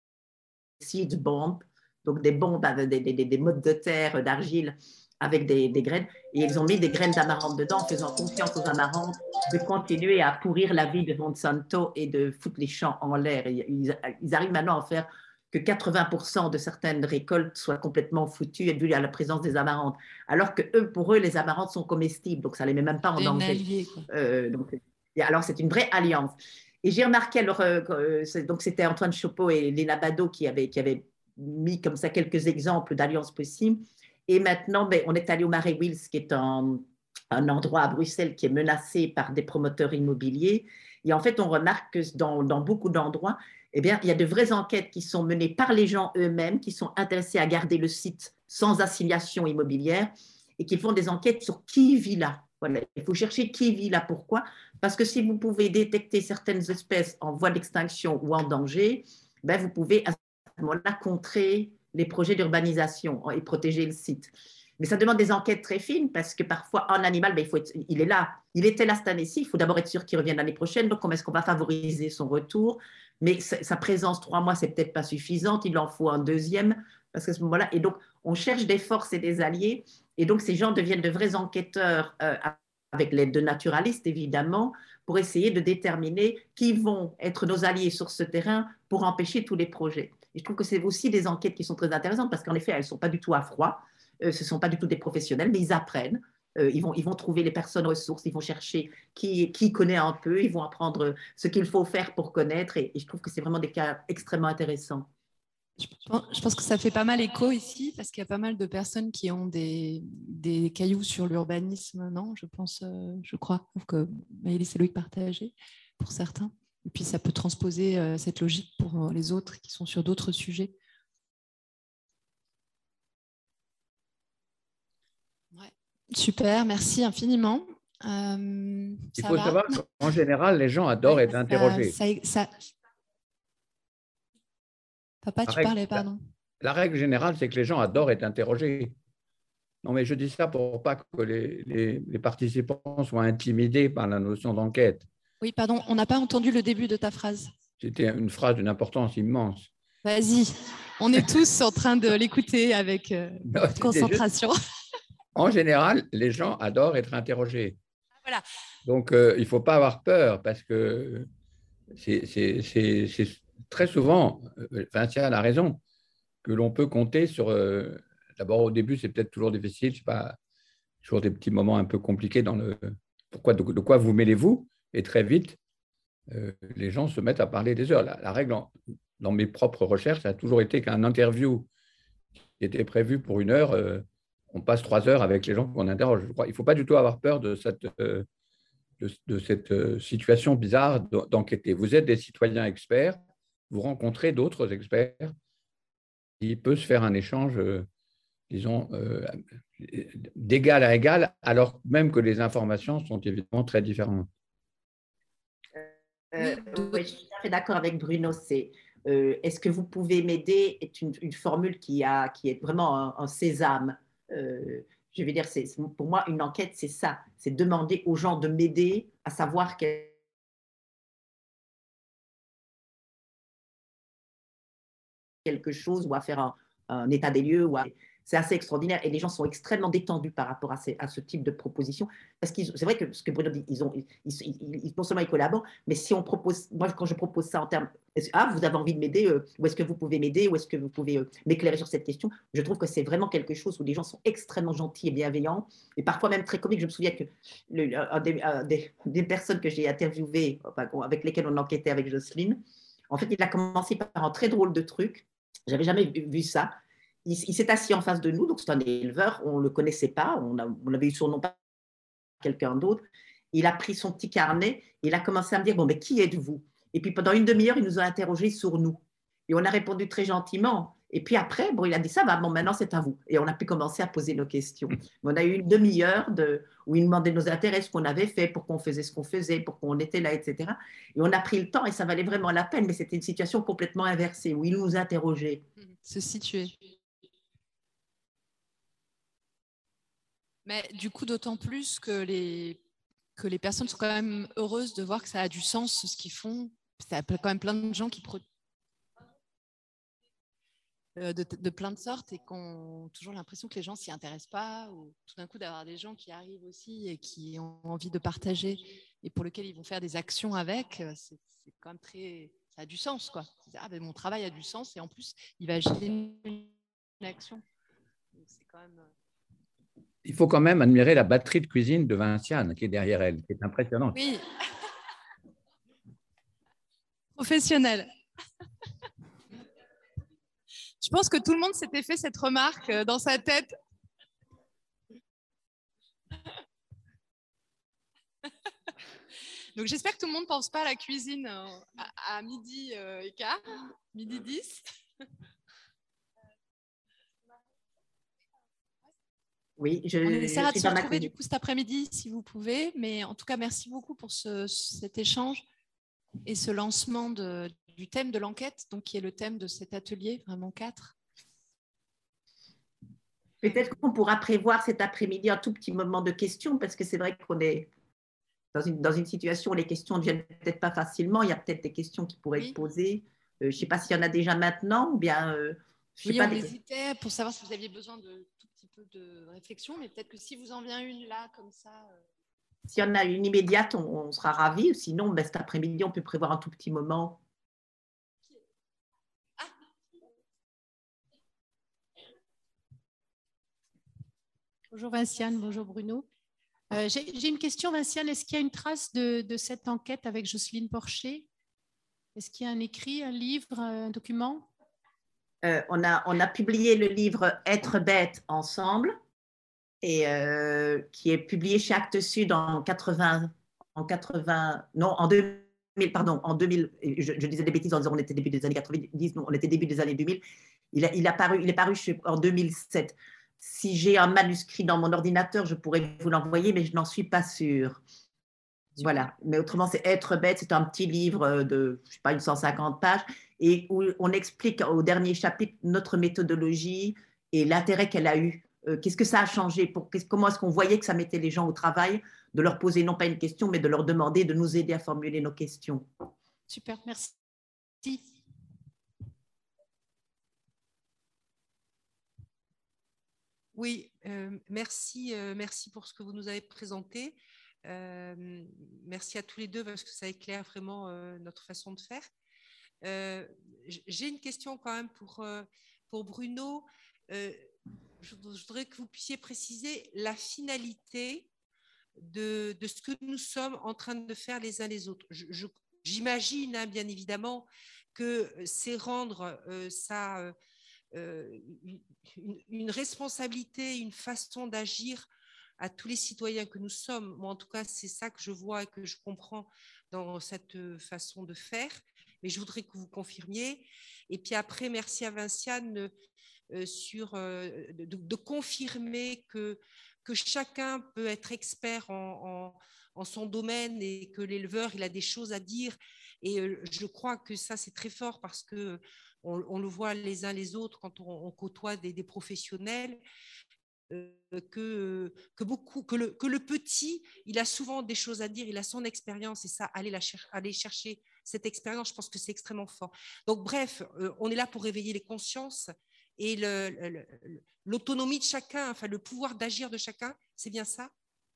seed bombs, donc des bombes, des, des, des mottes de terre, d'argile avec des, des graines, et ils ont mis des graines d'amarante dedans en faisant confiance aux amarantes de continuer à pourrir la vie de Monsanto et de foutre les champs en l'air. Ils, ils arrivent maintenant à faire que quatre-vingts pour cent de certaines récoltes soient complètement foutues dû à la présence des amarantes. Alors que eux, pour eux, les amarantes sont comestibles, donc ça ne les met même pas en danger. Allié, euh, donc, alors, c'est une vraie alliance. Et j'ai remarqué, alors, euh, donc c'était Antoine Chopeau et Léna Bado qui avaient, qui avaient mis comme ça quelques exemples d'alliances possibles. Et maintenant, ben, on est allé au Marais Wils, qui est un, un endroit à Bruxelles qui est menacé par des promoteurs immobiliers. Et en fait, on remarque que dans, dans beaucoup d'endroits, eh bien, il y a de vraies enquêtes qui sont menées par les gens eux-mêmes, qui sont intéressés à garder le site sans assignation immobilière et qui font des enquêtes sur qui vit là. Voilà. Il faut chercher qui vit là. Pourquoi? Parce que si vous pouvez détecter certaines espèces en voie d'extinction ou en danger, ben vous pouvez à ce moment-là contrer les projets d'urbanisation et protéger le site. Mais ça demande des enquêtes très fines parce que parfois, un animal, ben, il, faut être, il est là. Il était là cette année-ci, il faut d'abord être sûr qu'il revienne l'année prochaine. Donc, comment est-ce qu'on va favoriser son retour? Mais sa présence, trois mois, c'est peut-être pas suffisante. Il en faut un deuxième parce qu'à ce moment-là, et donc, on cherche des forces et des alliés. Et donc, ces gens deviennent de vrais enquêteurs euh, avec l'aide de naturalistes, évidemment, pour essayer de déterminer qui vont être nos alliés sur ce terrain pour empêcher tous les projets. Et je trouve que c'est aussi des enquêtes qui sont très intéressantes parce qu'en effet, elles ne sont pas du tout à froid. Euh, ce ne sont pas du tout des professionnels, mais ils apprennent. Euh, ils, vont, ils vont trouver les personnes ressources, ils vont chercher qui, qui connaît un peu, ils vont apprendre ce qu'il faut faire pour connaître. Et, et je trouve que c'est vraiment des cas extrêmement intéressants. Je pense que ça fait pas mal écho ici, parce qu'il y a pas mal de personnes qui ont des, des cailloux sur l'urbanisme, non? Je pense, euh, je crois que Maëlys et Loïc partageaient pour certains. Et puis ça peut transposer euh, cette logique pour les autres qui sont sur d'autres sujets. Ouais. Super, merci infiniment. Euh, Il ça faut va savoir qu'en général, les gens adorent ouais, être interrogés. Ça, ça, ça... Papa, tu règle, parlais, pardon. La, la règle générale, c'est que les gens adorent être interrogés. Non, mais je dis ça pour pas que les, les, les participants soient intimidés par la notion d'enquête. Oui, pardon, on n'a pas entendu le début de ta phrase. C'était une phrase d'une importance immense. Vas-y, on est tous en train de l'écouter avec euh, Non, concentration. Juste, en général, les gens adorent être interrogés. Voilà. Donc, euh, il ne faut pas avoir peur parce que c'est, c'est, c'est, c'est très souvent, euh, Vinciane a raison, que l'on peut compter sur… Euh, d'abord, au début, c'est peut-être toujours difficile, je sais pas, toujours des petits moments un peu compliqués dans le… Pourquoi, de, de quoi vous mêlez-vous? Et très vite, euh, les gens se mettent à parler des heures. La, la règle, en, dans mes propres recherches, ça a toujours été qu'un interview qui était prévu pour une heure, euh, on passe trois heures avec les gens qu'on interroge. Je crois. Il ne faut pas du tout avoir peur de cette, euh, de, de cette euh, situation bizarre d'enquêter. Vous êtes des citoyens experts, vous rencontrez d'autres experts, il peut se faire un échange, euh, disons, euh, d'égal à égal, alors même que les informations sont évidemment très différentes. Euh, oui, je suis tout à fait d'accord avec Bruno. C'est euh, est-ce que vous pouvez m'aider est une, une formule qui, a, qui est vraiment un, un sésame. Euh, je veux dire, c'est, pour moi, une enquête, c'est ça. C'est demander aux gens de m'aider à savoir quel quelque chose ou à faire un, un état des lieux. Ou à... C'est assez extraordinaire et les gens sont extrêmement détendus par rapport à, ces, à ce type de proposition. Parce que c'est vrai que ce que Bruno dit, ils ont, ils, ils, ils, non seulement ils collaborent, mais si on propose, moi quand je propose ça en termes, ah, vous avez envie de m'aider, euh, ou est-ce que vous pouvez m'aider, ou est-ce que vous pouvez euh, m'éclairer sur cette question, je trouve que c'est vraiment quelque chose où les gens sont extrêmement gentils et bienveillants, et parfois même très comiques. Je me souviens que le, un des, un des, des personnes que j'ai interviewées, enfin, avec lesquelles on enquêtait avec Jocelyne, en fait, il a commencé par un très drôle de truc. J'avais jamais vu, vu ça. Il, il s'est assis en face de nous, donc c'est un éleveur, on ne le connaissait pas, on, a, on avait eu son nom par quelqu'un d'autre. Il a pris son petit carnet et il a commencé à me dire, bon, mais qui êtes-vous? Et puis pendant une demi-heure, il nous a interrogés sur nous. Et on a répondu très gentiment. Et puis après, bon, il a dit ça, bah, bon, maintenant c'est à vous. Et on a pu commencer à poser nos questions. Mais on a eu une demi-heure de, où il demandait nos intérêts, ce qu'on avait fait, pourquoi on faisait ce qu'on faisait, pourquoi on était là, et cetera. Et on a pris le temps et ça valait vraiment la peine, mais c'était une situation complètement inversée où il nous interrogeait. Se situer. Mais du coup, d'autant plus que les, que les personnes sont quand même heureuses de voir que ça a du sens ce qu'ils font. Il y a quand même plein de gens qui produisent de, de plein de sortes et qui ont toujours l'impression que les gens ne s'y intéressent pas, ou tout d'un coup d'avoir des gens qui arrivent aussi et qui ont envie de partager et pour lesquels ils vont faire des actions avec, c'est, c'est quand même très… Ça a du sens, quoi. Ah, ben, mon travail a du sens et en plus, il va générer une action. Donc, c'est quand même… Il faut quand même admirer la batterie de cuisine de Vinciane qui est derrière elle, qui est impressionnante. Oui. Professionnel. Je pense que tout le monde s'était fait cette remarque dans sa tête. Donc j'espère que tout le monde ne pense pas à la cuisine à, à midi et quart, midi dix. Oui, je, on essaiera je de se retrouver du coup cet après-midi si vous pouvez, mais en tout cas merci beaucoup pour ce, cet échange et ce lancement de, du thème de l'enquête, donc qui est le thème de cet atelier, vraiment quatre. Peut-être qu'on pourra prévoir cet après-midi un tout petit moment de questions, parce que c'est vrai qu'on est dans une, dans une situation où les questions ne viennent peut-être pas facilement, il y a peut-être des questions qui pourraient oui. être posées. Euh, je ne sais pas s'il y en a déjà maintenant, ou bien… Euh, je sais oui, pas on des... hésitait pour savoir si vous aviez besoin de tout petit peu de réflexion, mais peut-être que si vous en vient une là, comme ça… Euh... S'il y en a une immédiate, on, on sera ravis. Sinon, ben, cet après-midi, on peut prévoir un tout petit moment. Ah. Bonjour Vinciane, bonjour Bruno. Euh, j'ai, j'ai une question, Vinciane. Est-ce qu'il y a une trace de, de cette enquête avec Jocelyne Porcher? Est-ce qu'il y a un écrit, un livre, un document? euh, on, a, on a publié le livre Être bête ensemble, et euh, qui est publié chez Actes Sud en quatre-vingts, en quatre-vingts, non, en deux mille, pardon, en deux mille, je, je disais des bêtises en disant on était début des années quatre-vingt-dix, non, on était début des années deux mille, il, a, il, a paru, il est paru en deux mille sept. Si j'ai un manuscrit dans mon ordinateur, je pourrais vous l'envoyer, mais je n'en suis pas sûre. Voilà, mais autrement, c'est Être bête, c'est un petit livre de, je sais pas, une cent cinquante pages, et où on explique au dernier chapitre notre méthodologie et l'intérêt qu'elle a eu euh, qu'est-ce que ça a changé pour, comment est-ce qu'on voyait que ça mettait les gens au travail, de leur poser non pas une question, mais de leur demander de nous aider à formuler nos questions. Super, merci. Oui, euh, merci, euh, merci pour ce que vous nous avez présenté. Euh, merci à tous les deux parce que ça éclaire vraiment euh, notre façon de faire. Euh, j'ai une question quand même pour, euh, pour Bruno. Euh, je, je voudrais que vous puissiez préciser la finalité de, de ce que nous sommes en train de faire les uns les autres. Je, je, j'imagine hein, bien évidemment que c'est rendre euh, ça... Euh, Euh, une, une responsabilité, une façon d'agir à tous les citoyens que nous sommes. Moi, en tout cas, c'est ça que je vois et que je comprends dans cette façon de faire. Mais je voudrais que vous confirmiez. Et puis après, merci à Vinciane euh, sur, euh, de, de confirmer que, que chacun peut être expert en, en, en son domaine et que l'éleveur, il a des choses à dire. Et euh, je crois que ça, c'est très fort parce que On, on le voit les uns les autres quand on, on côtoie des, des professionnels, euh, que, que, beaucoup, que, le, que le petit, il a souvent des choses à dire, il a son expérience et ça, aller, la cher- aller chercher cette expérience, je pense que c'est extrêmement fort. Donc bref, euh, on est là pour réveiller les consciences et le, le, le, l'autonomie de chacun, enfin le pouvoir d'agir de chacun, c'est bien ça?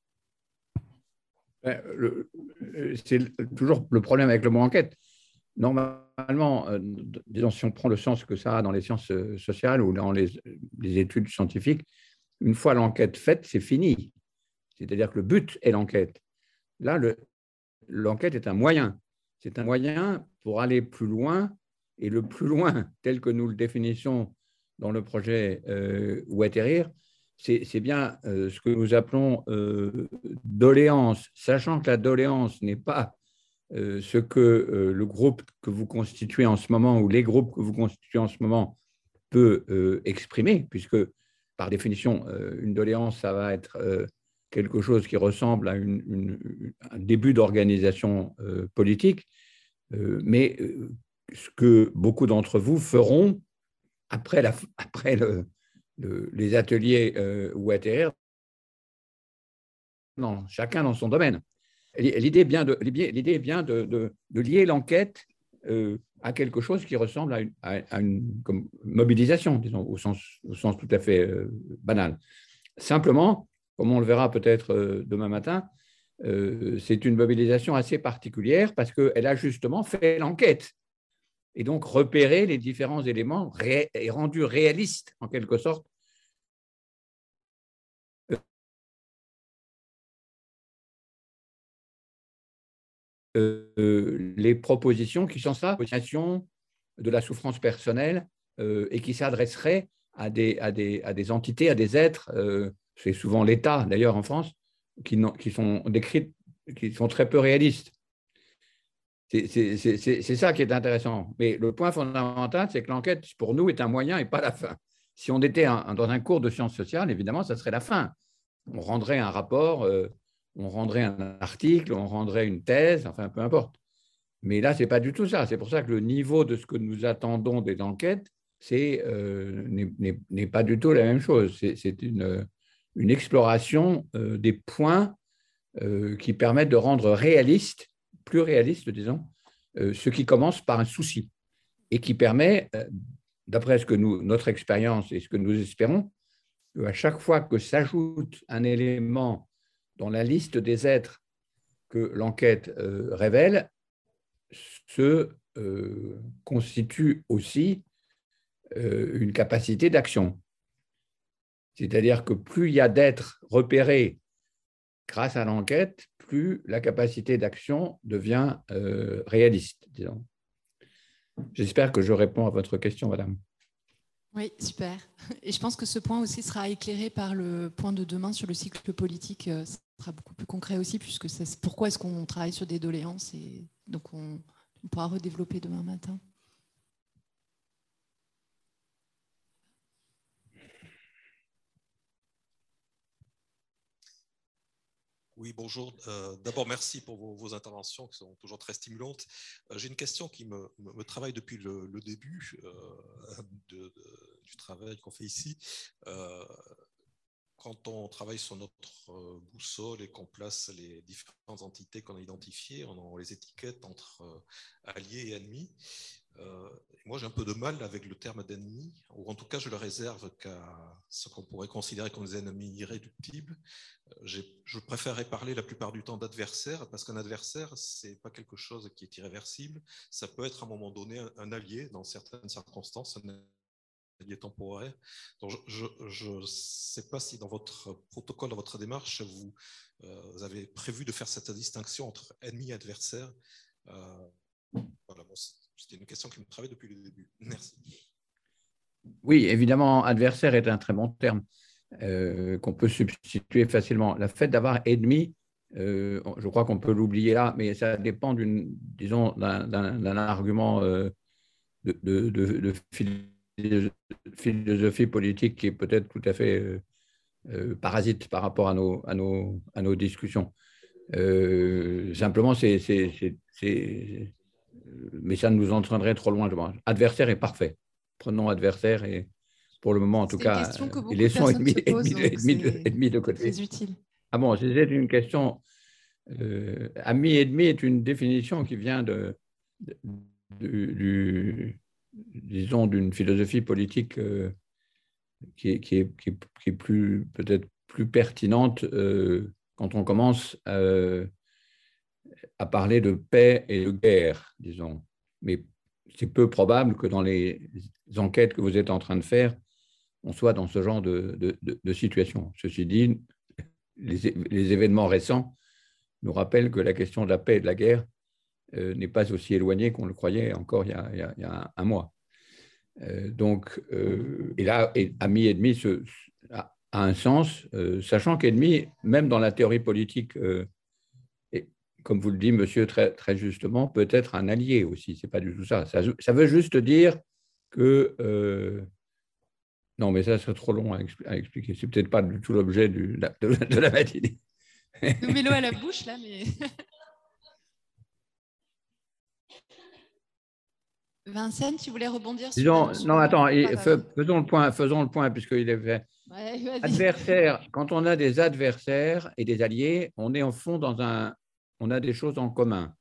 C'est toujours le problème avec le mot enquête. Normalement, euh, disons, si on prend le sens que ça a dans les sciences sociales ou dans les, les études scientifiques, une fois l'enquête faite, c'est fini. C'est-à-dire que le but est l'enquête. Là, le, l'enquête est un moyen. C'est un moyen pour aller plus loin, et le plus loin, tel que nous le définissons dans le projet euh, Où atterrir, c'est, c'est bien euh, ce que nous appelons euh, doléance, sachant que la doléance n'est pas Euh, ce que euh, le groupe que vous constituez en ce moment ou les groupes que vous constituez en ce moment peut euh, exprimer, puisque par définition, euh, une doléance, ça va être euh, quelque chose qui ressemble à une, une, un début d'organisation euh, politique, euh, mais euh, ce que beaucoup d'entre vous feront après, la, après le, le, les ateliers euh, Où atterrir, non, chacun dans son domaine. L'idée est bien de, l'idée est bien de, de, de lier l'enquête euh, à quelque chose qui ressemble à une, à une comme mobilisation, disons, au sens, au sens tout à fait euh, banal. Simplement, comme on le verra peut-être euh, demain matin, euh, c'est une mobilisation assez particulière parce qu'elle a justement fait l'enquête et donc repéré les différents éléments ré, et rendu réalistes, en quelque sorte, Euh, les propositions qui sont ça, de la souffrance personnelle euh, et qui s'adresseraient à des, à, des, à des entités, à des êtres, euh, c'est souvent l'État d'ailleurs en France, qui, qui sont décrites, qui sont très peu réalistes. C'est, c'est, c'est, c'est ça qui est intéressant. Mais le point fondamental, c'est que l'enquête, pour nous, est un moyen et pas la fin. Si on était un, dans un cours de sciences sociales, évidemment, ça serait la fin. On rendrait un rapport, euh, on rendrait un article, on rendrait une thèse, enfin, peu importe. Mais là, ce n'est pas du tout ça. C'est pour ça que le niveau de ce que nous attendons des enquêtes c'est, euh, n'est, n'est pas du tout la même chose. C'est, c'est une, une exploration euh, des points euh, qui permettent de rendre réaliste, plus réaliste, disons, euh, ce qui commence par un souci et qui permet, euh, d'après ce que nous, notre expérience et ce que nous espérons, à chaque fois que s'ajoute un élément dans la liste des êtres que l'enquête euh, révèle, se euh, constitue aussi euh, une capacité d'action. C'est-à-dire que plus il y a d'êtres repérés grâce à l'enquête, plus la capacité d'action devient euh, réaliste, disons. J'espère que je réponds à votre question, madame. Oui, super. Et je pense que ce point aussi sera éclairé par le point de demain sur le cycle politique. Ça sera beaucoup plus concret aussi, puisque c'est pourquoi est-ce qu'on travaille sur des doléances. Et donc, on, on pourra redévelopper demain matin. Oui, bonjour. Euh, d'abord, merci pour vos, vos interventions qui sont toujours très stimulantes. Euh, j'ai une question qui me, me, me travaille depuis le, le début euh, de, de, du travail qu'on fait ici. Euh, quand on travaille sur notre boussole et qu'on place les différentes entités qu'on a identifiées, on les étiquette entre alliés et ennemis. Euh, moi, j'ai un peu de mal avec le terme d'ennemi, ou en tout cas, je le réserve qu'à ce qu'on pourrait considérer comme des ennemis irréductibles. Je préférerais parler la plupart du temps d'adversaire, parce qu'un adversaire, c'est pas quelque chose qui est irréversible. Ça peut être à un moment donné un allié dans certaines circonstances, un allié temporaire. Donc, je ne sais pas si dans votre protocole, dans votre démarche, vous, euh, vous avez prévu de faire cette distinction entre ennemi et adversaire. Euh, voilà, bon, c'était une question qui me travaille depuis le début. Merci. Oui, évidemment, adversaire est un très bon terme euh, qu'on peut substituer facilement. Le fait d'avoir ennemi, euh, je crois qu'on peut l'oublier là, mais ça dépend d'une, disons, d'un argument euh, de, de, de, de philosophie politique qui est peut-être tout à fait euh, euh, parasite par rapport à nos, à nos, à nos discussions. Euh, simplement, c'est, c'est, c'est, c'est, mais ça nous entraînerait trop loin. Adversaire est parfait. Prenons adversaire et pour le moment, en tout cas, et laissons ennemi, ennemi, ennemi, de, ennemi de côté. C'est utile. Ah bon, c'est une question. Euh, ami ennemi est une définition qui vient de, de, de du, disons, d'une philosophie politique euh, qui, est, qui, est, qui, est, qui est plus peut-être plus pertinente euh, quand on commence euh, à parler de paix et de guerre, disons. Mais c'est peu probable que dans les enquêtes que vous êtes en train de faire, on soit dans ce genre de, de, de, de situation. Ceci dit, les, les événements récents nous rappellent que la question de la paix et de la guerre euh, n'est pas aussi éloignée qu'on le croyait encore il y a, il y a, il y a un mois. Euh, donc, euh, et là, et, ami et ennemi ce, a, a un sens, euh, sachant qu'ennemi, même dans la théorie politique, euh, et, comme vous le dit, monsieur, très, très justement, peut être un allié aussi. Ce n'est pas du tout ça. ça. Ça veut juste dire que... Euh, non, mais ça serait trop long à, expl à expliquer. C'est peut-être pas du tout l'objet de, de la matinée. Nous mets l'eau à la bouche, là, mais... Vincent, tu voulais rebondir sur Disons, la notion non, attends, de... faisons le point, faisons le point puisqu'il est fait. Ouais, adversaire, quand on a des adversaires et des alliés, on est en fond dans un... On a des choses en commun.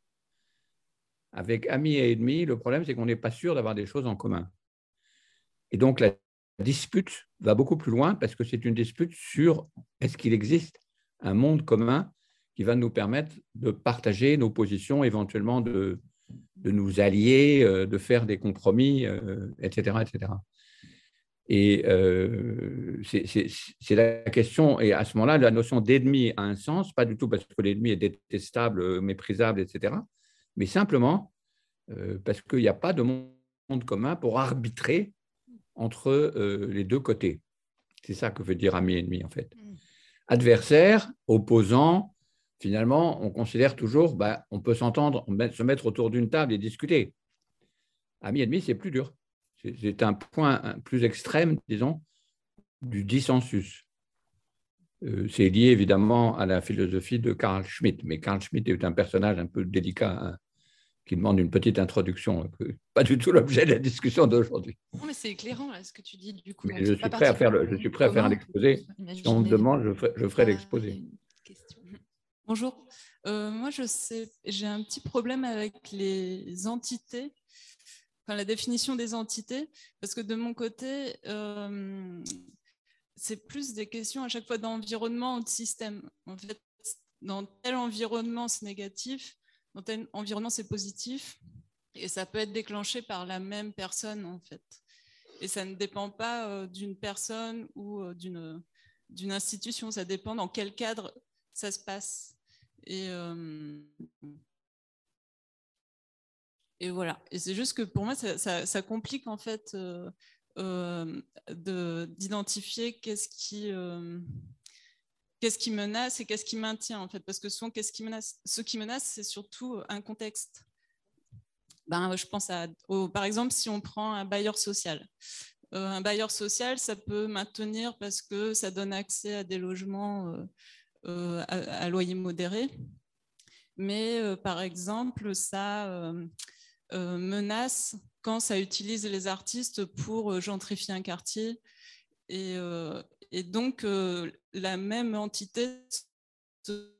Avec amis et ennemis, le problème, c'est qu'on n'est pas sûr d'avoir des choses en commun. Et donc, la dispute va beaucoup plus loin parce que c'est une dispute sur est-ce qu'il existe un monde commun qui va nous permettre de partager nos positions, éventuellement de, de nous allier, de faire des compromis, et cetera, et cetera. Et euh, c'est la question, et à ce moment-là, la notion d'ennemi a un sens, pas du tout parce que l'ennemi est détestable, méprisable, et cetera, mais simplement euh, parce qu'il n'y a pas de monde commun pour arbitrer entre euh, les deux côtés. C'est ça que veut dire ami et ennemi, en fait. Adversaire, opposant, finalement, on considère toujours, bah, on peut s'entendre, se mettre autour d'une table et discuter. Ami et ennemi, c'est plus dur. C'est un point plus extrême, disons, du dissensus. Euh, c'est lié évidemment à la philosophie de Carl Schmitt, mais Carl Schmitt est un personnage un peu délicat, hein, qui demande une petite introduction, pas du tout l'objet de la discussion d'aujourd'hui. Non, mais c'est éclairant là, ce que tu dis du coup. Je suis, prêt à faire le, je suis prêt à faire l'exposé. Si on me demande, je ferai, je ferai l'exposé. Bonjour. Euh, moi, je sais, j'ai un petit problème avec les entités, enfin la définition des entités, parce que de mon côté, euh, c'est plus des questions à chaque fois d'environnement ou de système. En fait, dans tel environnement, c'est négatif. Dans tel environnement, c'est positif, et ça peut être déclenché par la même personne, en fait. Et ça ne dépend pas euh, d'une personne ou euh, d'une d'une institution, ça dépend dans quel cadre ça se passe. Et, euh, et voilà. Et c'est juste que pour moi, ça, ça, ça complique, en fait, euh, euh, d'identifier qu'est-ce qui... Euh, Qu'est-ce qui menace et qu'est-ce qui maintient, en fait, parce que souvent, qu'est-ce qui menace ? Ce qui menace, c'est surtout un contexte. Ben, je pense à, au, par exemple, si on prend un bailleur social. Euh, un bailleur social, ça peut maintenir parce que ça donne accès à des logements euh, euh, à, à loyer modéré. Mais, euh, par exemple, ça euh, euh, menace quand ça utilise les artistes pour gentrifier un quartier. Et, euh, et donc, euh, la même entité se,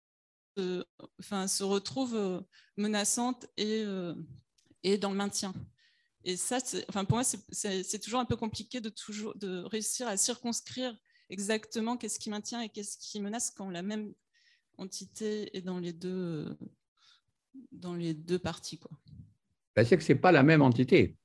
se, enfin, se retrouve euh, menaçante et, euh, et dans le maintien. Et ça, enfin, pour moi, c'est toujours un peu compliqué de, toujours, de réussir à circonscrire exactement qu'est-ce qui maintient et qu'est-ce qui menace quand la même entité est dans les deux, dans les deux parties, quoi. Ben, c'est que ce n'est pas la même entité.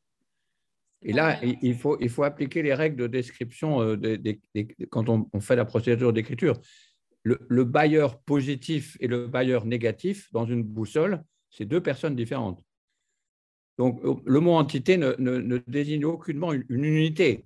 Et là, il faut, il faut appliquer les règles de description euh, des, des, des, quand on, on fait la procédure d'écriture. Le, le bailleur positif et le bailleur négatif, dans une boussole, c'est deux personnes différentes. Donc, le mot entité ne, ne, ne désigne aucunement une, une unité.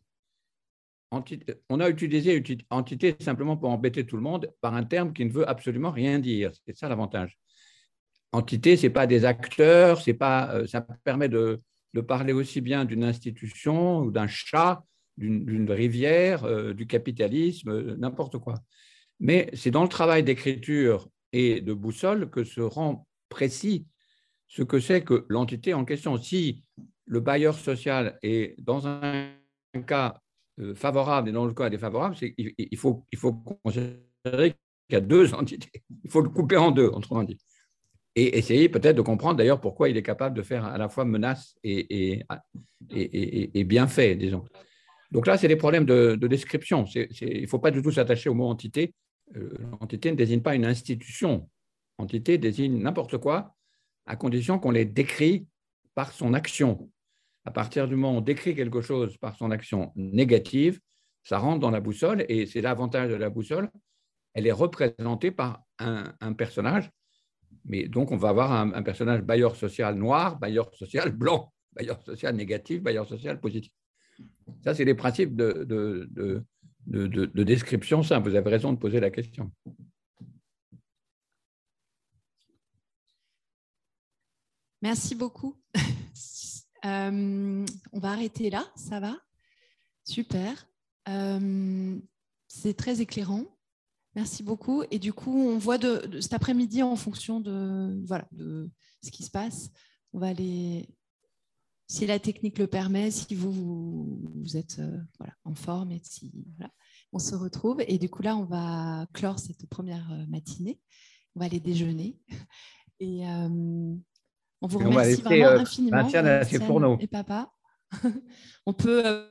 Entité. On a utilisé entité simplement pour embêter tout le monde par un terme qui ne veut absolument rien dire. C'est ça l'avantage. Entité, ce n'est pas des acteurs, c'est pas, ça permet de, de parler aussi bien d'une institution ou d'un chat, d'une rivière, euh, du capitalisme, n'importe quoi. Mais c'est dans le travail d'écriture et de boussole que se rend précis ce que c'est que l'entité en question. Si le bailleur social est dans un cas favorable et dans le cas défavorable, il, il, faut, il faut considérer qu'il y a deux entités. Il faut le couper en deux, autrement dit. Et essayer peut-être de comprendre d'ailleurs pourquoi il est capable de faire à la fois menace et, et, et, et, et bienfait, disons. Donc là, c'est des problèmes de, de description. C'est, c'est, il ne faut pas du tout s'attacher au mot entité. Euh, l'entité ne désigne pas une institution. Entité désigne n'importe quoi, à condition qu'on les décrit par son action. À partir du moment où on décrit quelque chose par son action négative, ça rentre dans la boussole, et c'est l'avantage de la boussole, elle est représentée par un, un personnage, mais donc on va avoir un, un personnage bailleur social noir, bailleur social blanc, bailleur social négatif, bailleur social positif. Ça, c'est les principes de, de, de, de, de, de description simple. Vous avez raison de poser la question. Merci beaucoup. euh, on va arrêter là, ça va? Super. Euh, c'est très éclairant. Merci beaucoup. Et du coup, on voit de, de cet après-midi, en fonction de, voilà, de ce qui se passe, on va aller, si la technique le permet, si vous, vous, vous êtes euh, voilà, en forme, et si, voilà, on se retrouve. Et du coup, là, on va clore cette première matinée. On va aller déjeuner. Et euh, on vous remercie laisser, vraiment euh, infiniment, Vinciane et Papa. On peut euh,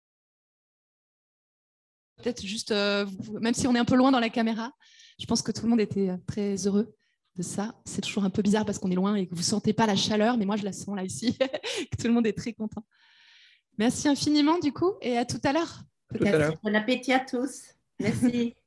peut-être juste, euh, même si on est un peu loin dans la caméra, je pense que tout le monde était très heureux de ça. C'est toujours un peu bizarre parce qu'on est loin et que vous ne sentez pas la chaleur, mais moi, je la sens là, ici, que tout le monde est très content. Merci infiniment, du coup, et à tout à l'heure. Bon appétit à tous. Merci.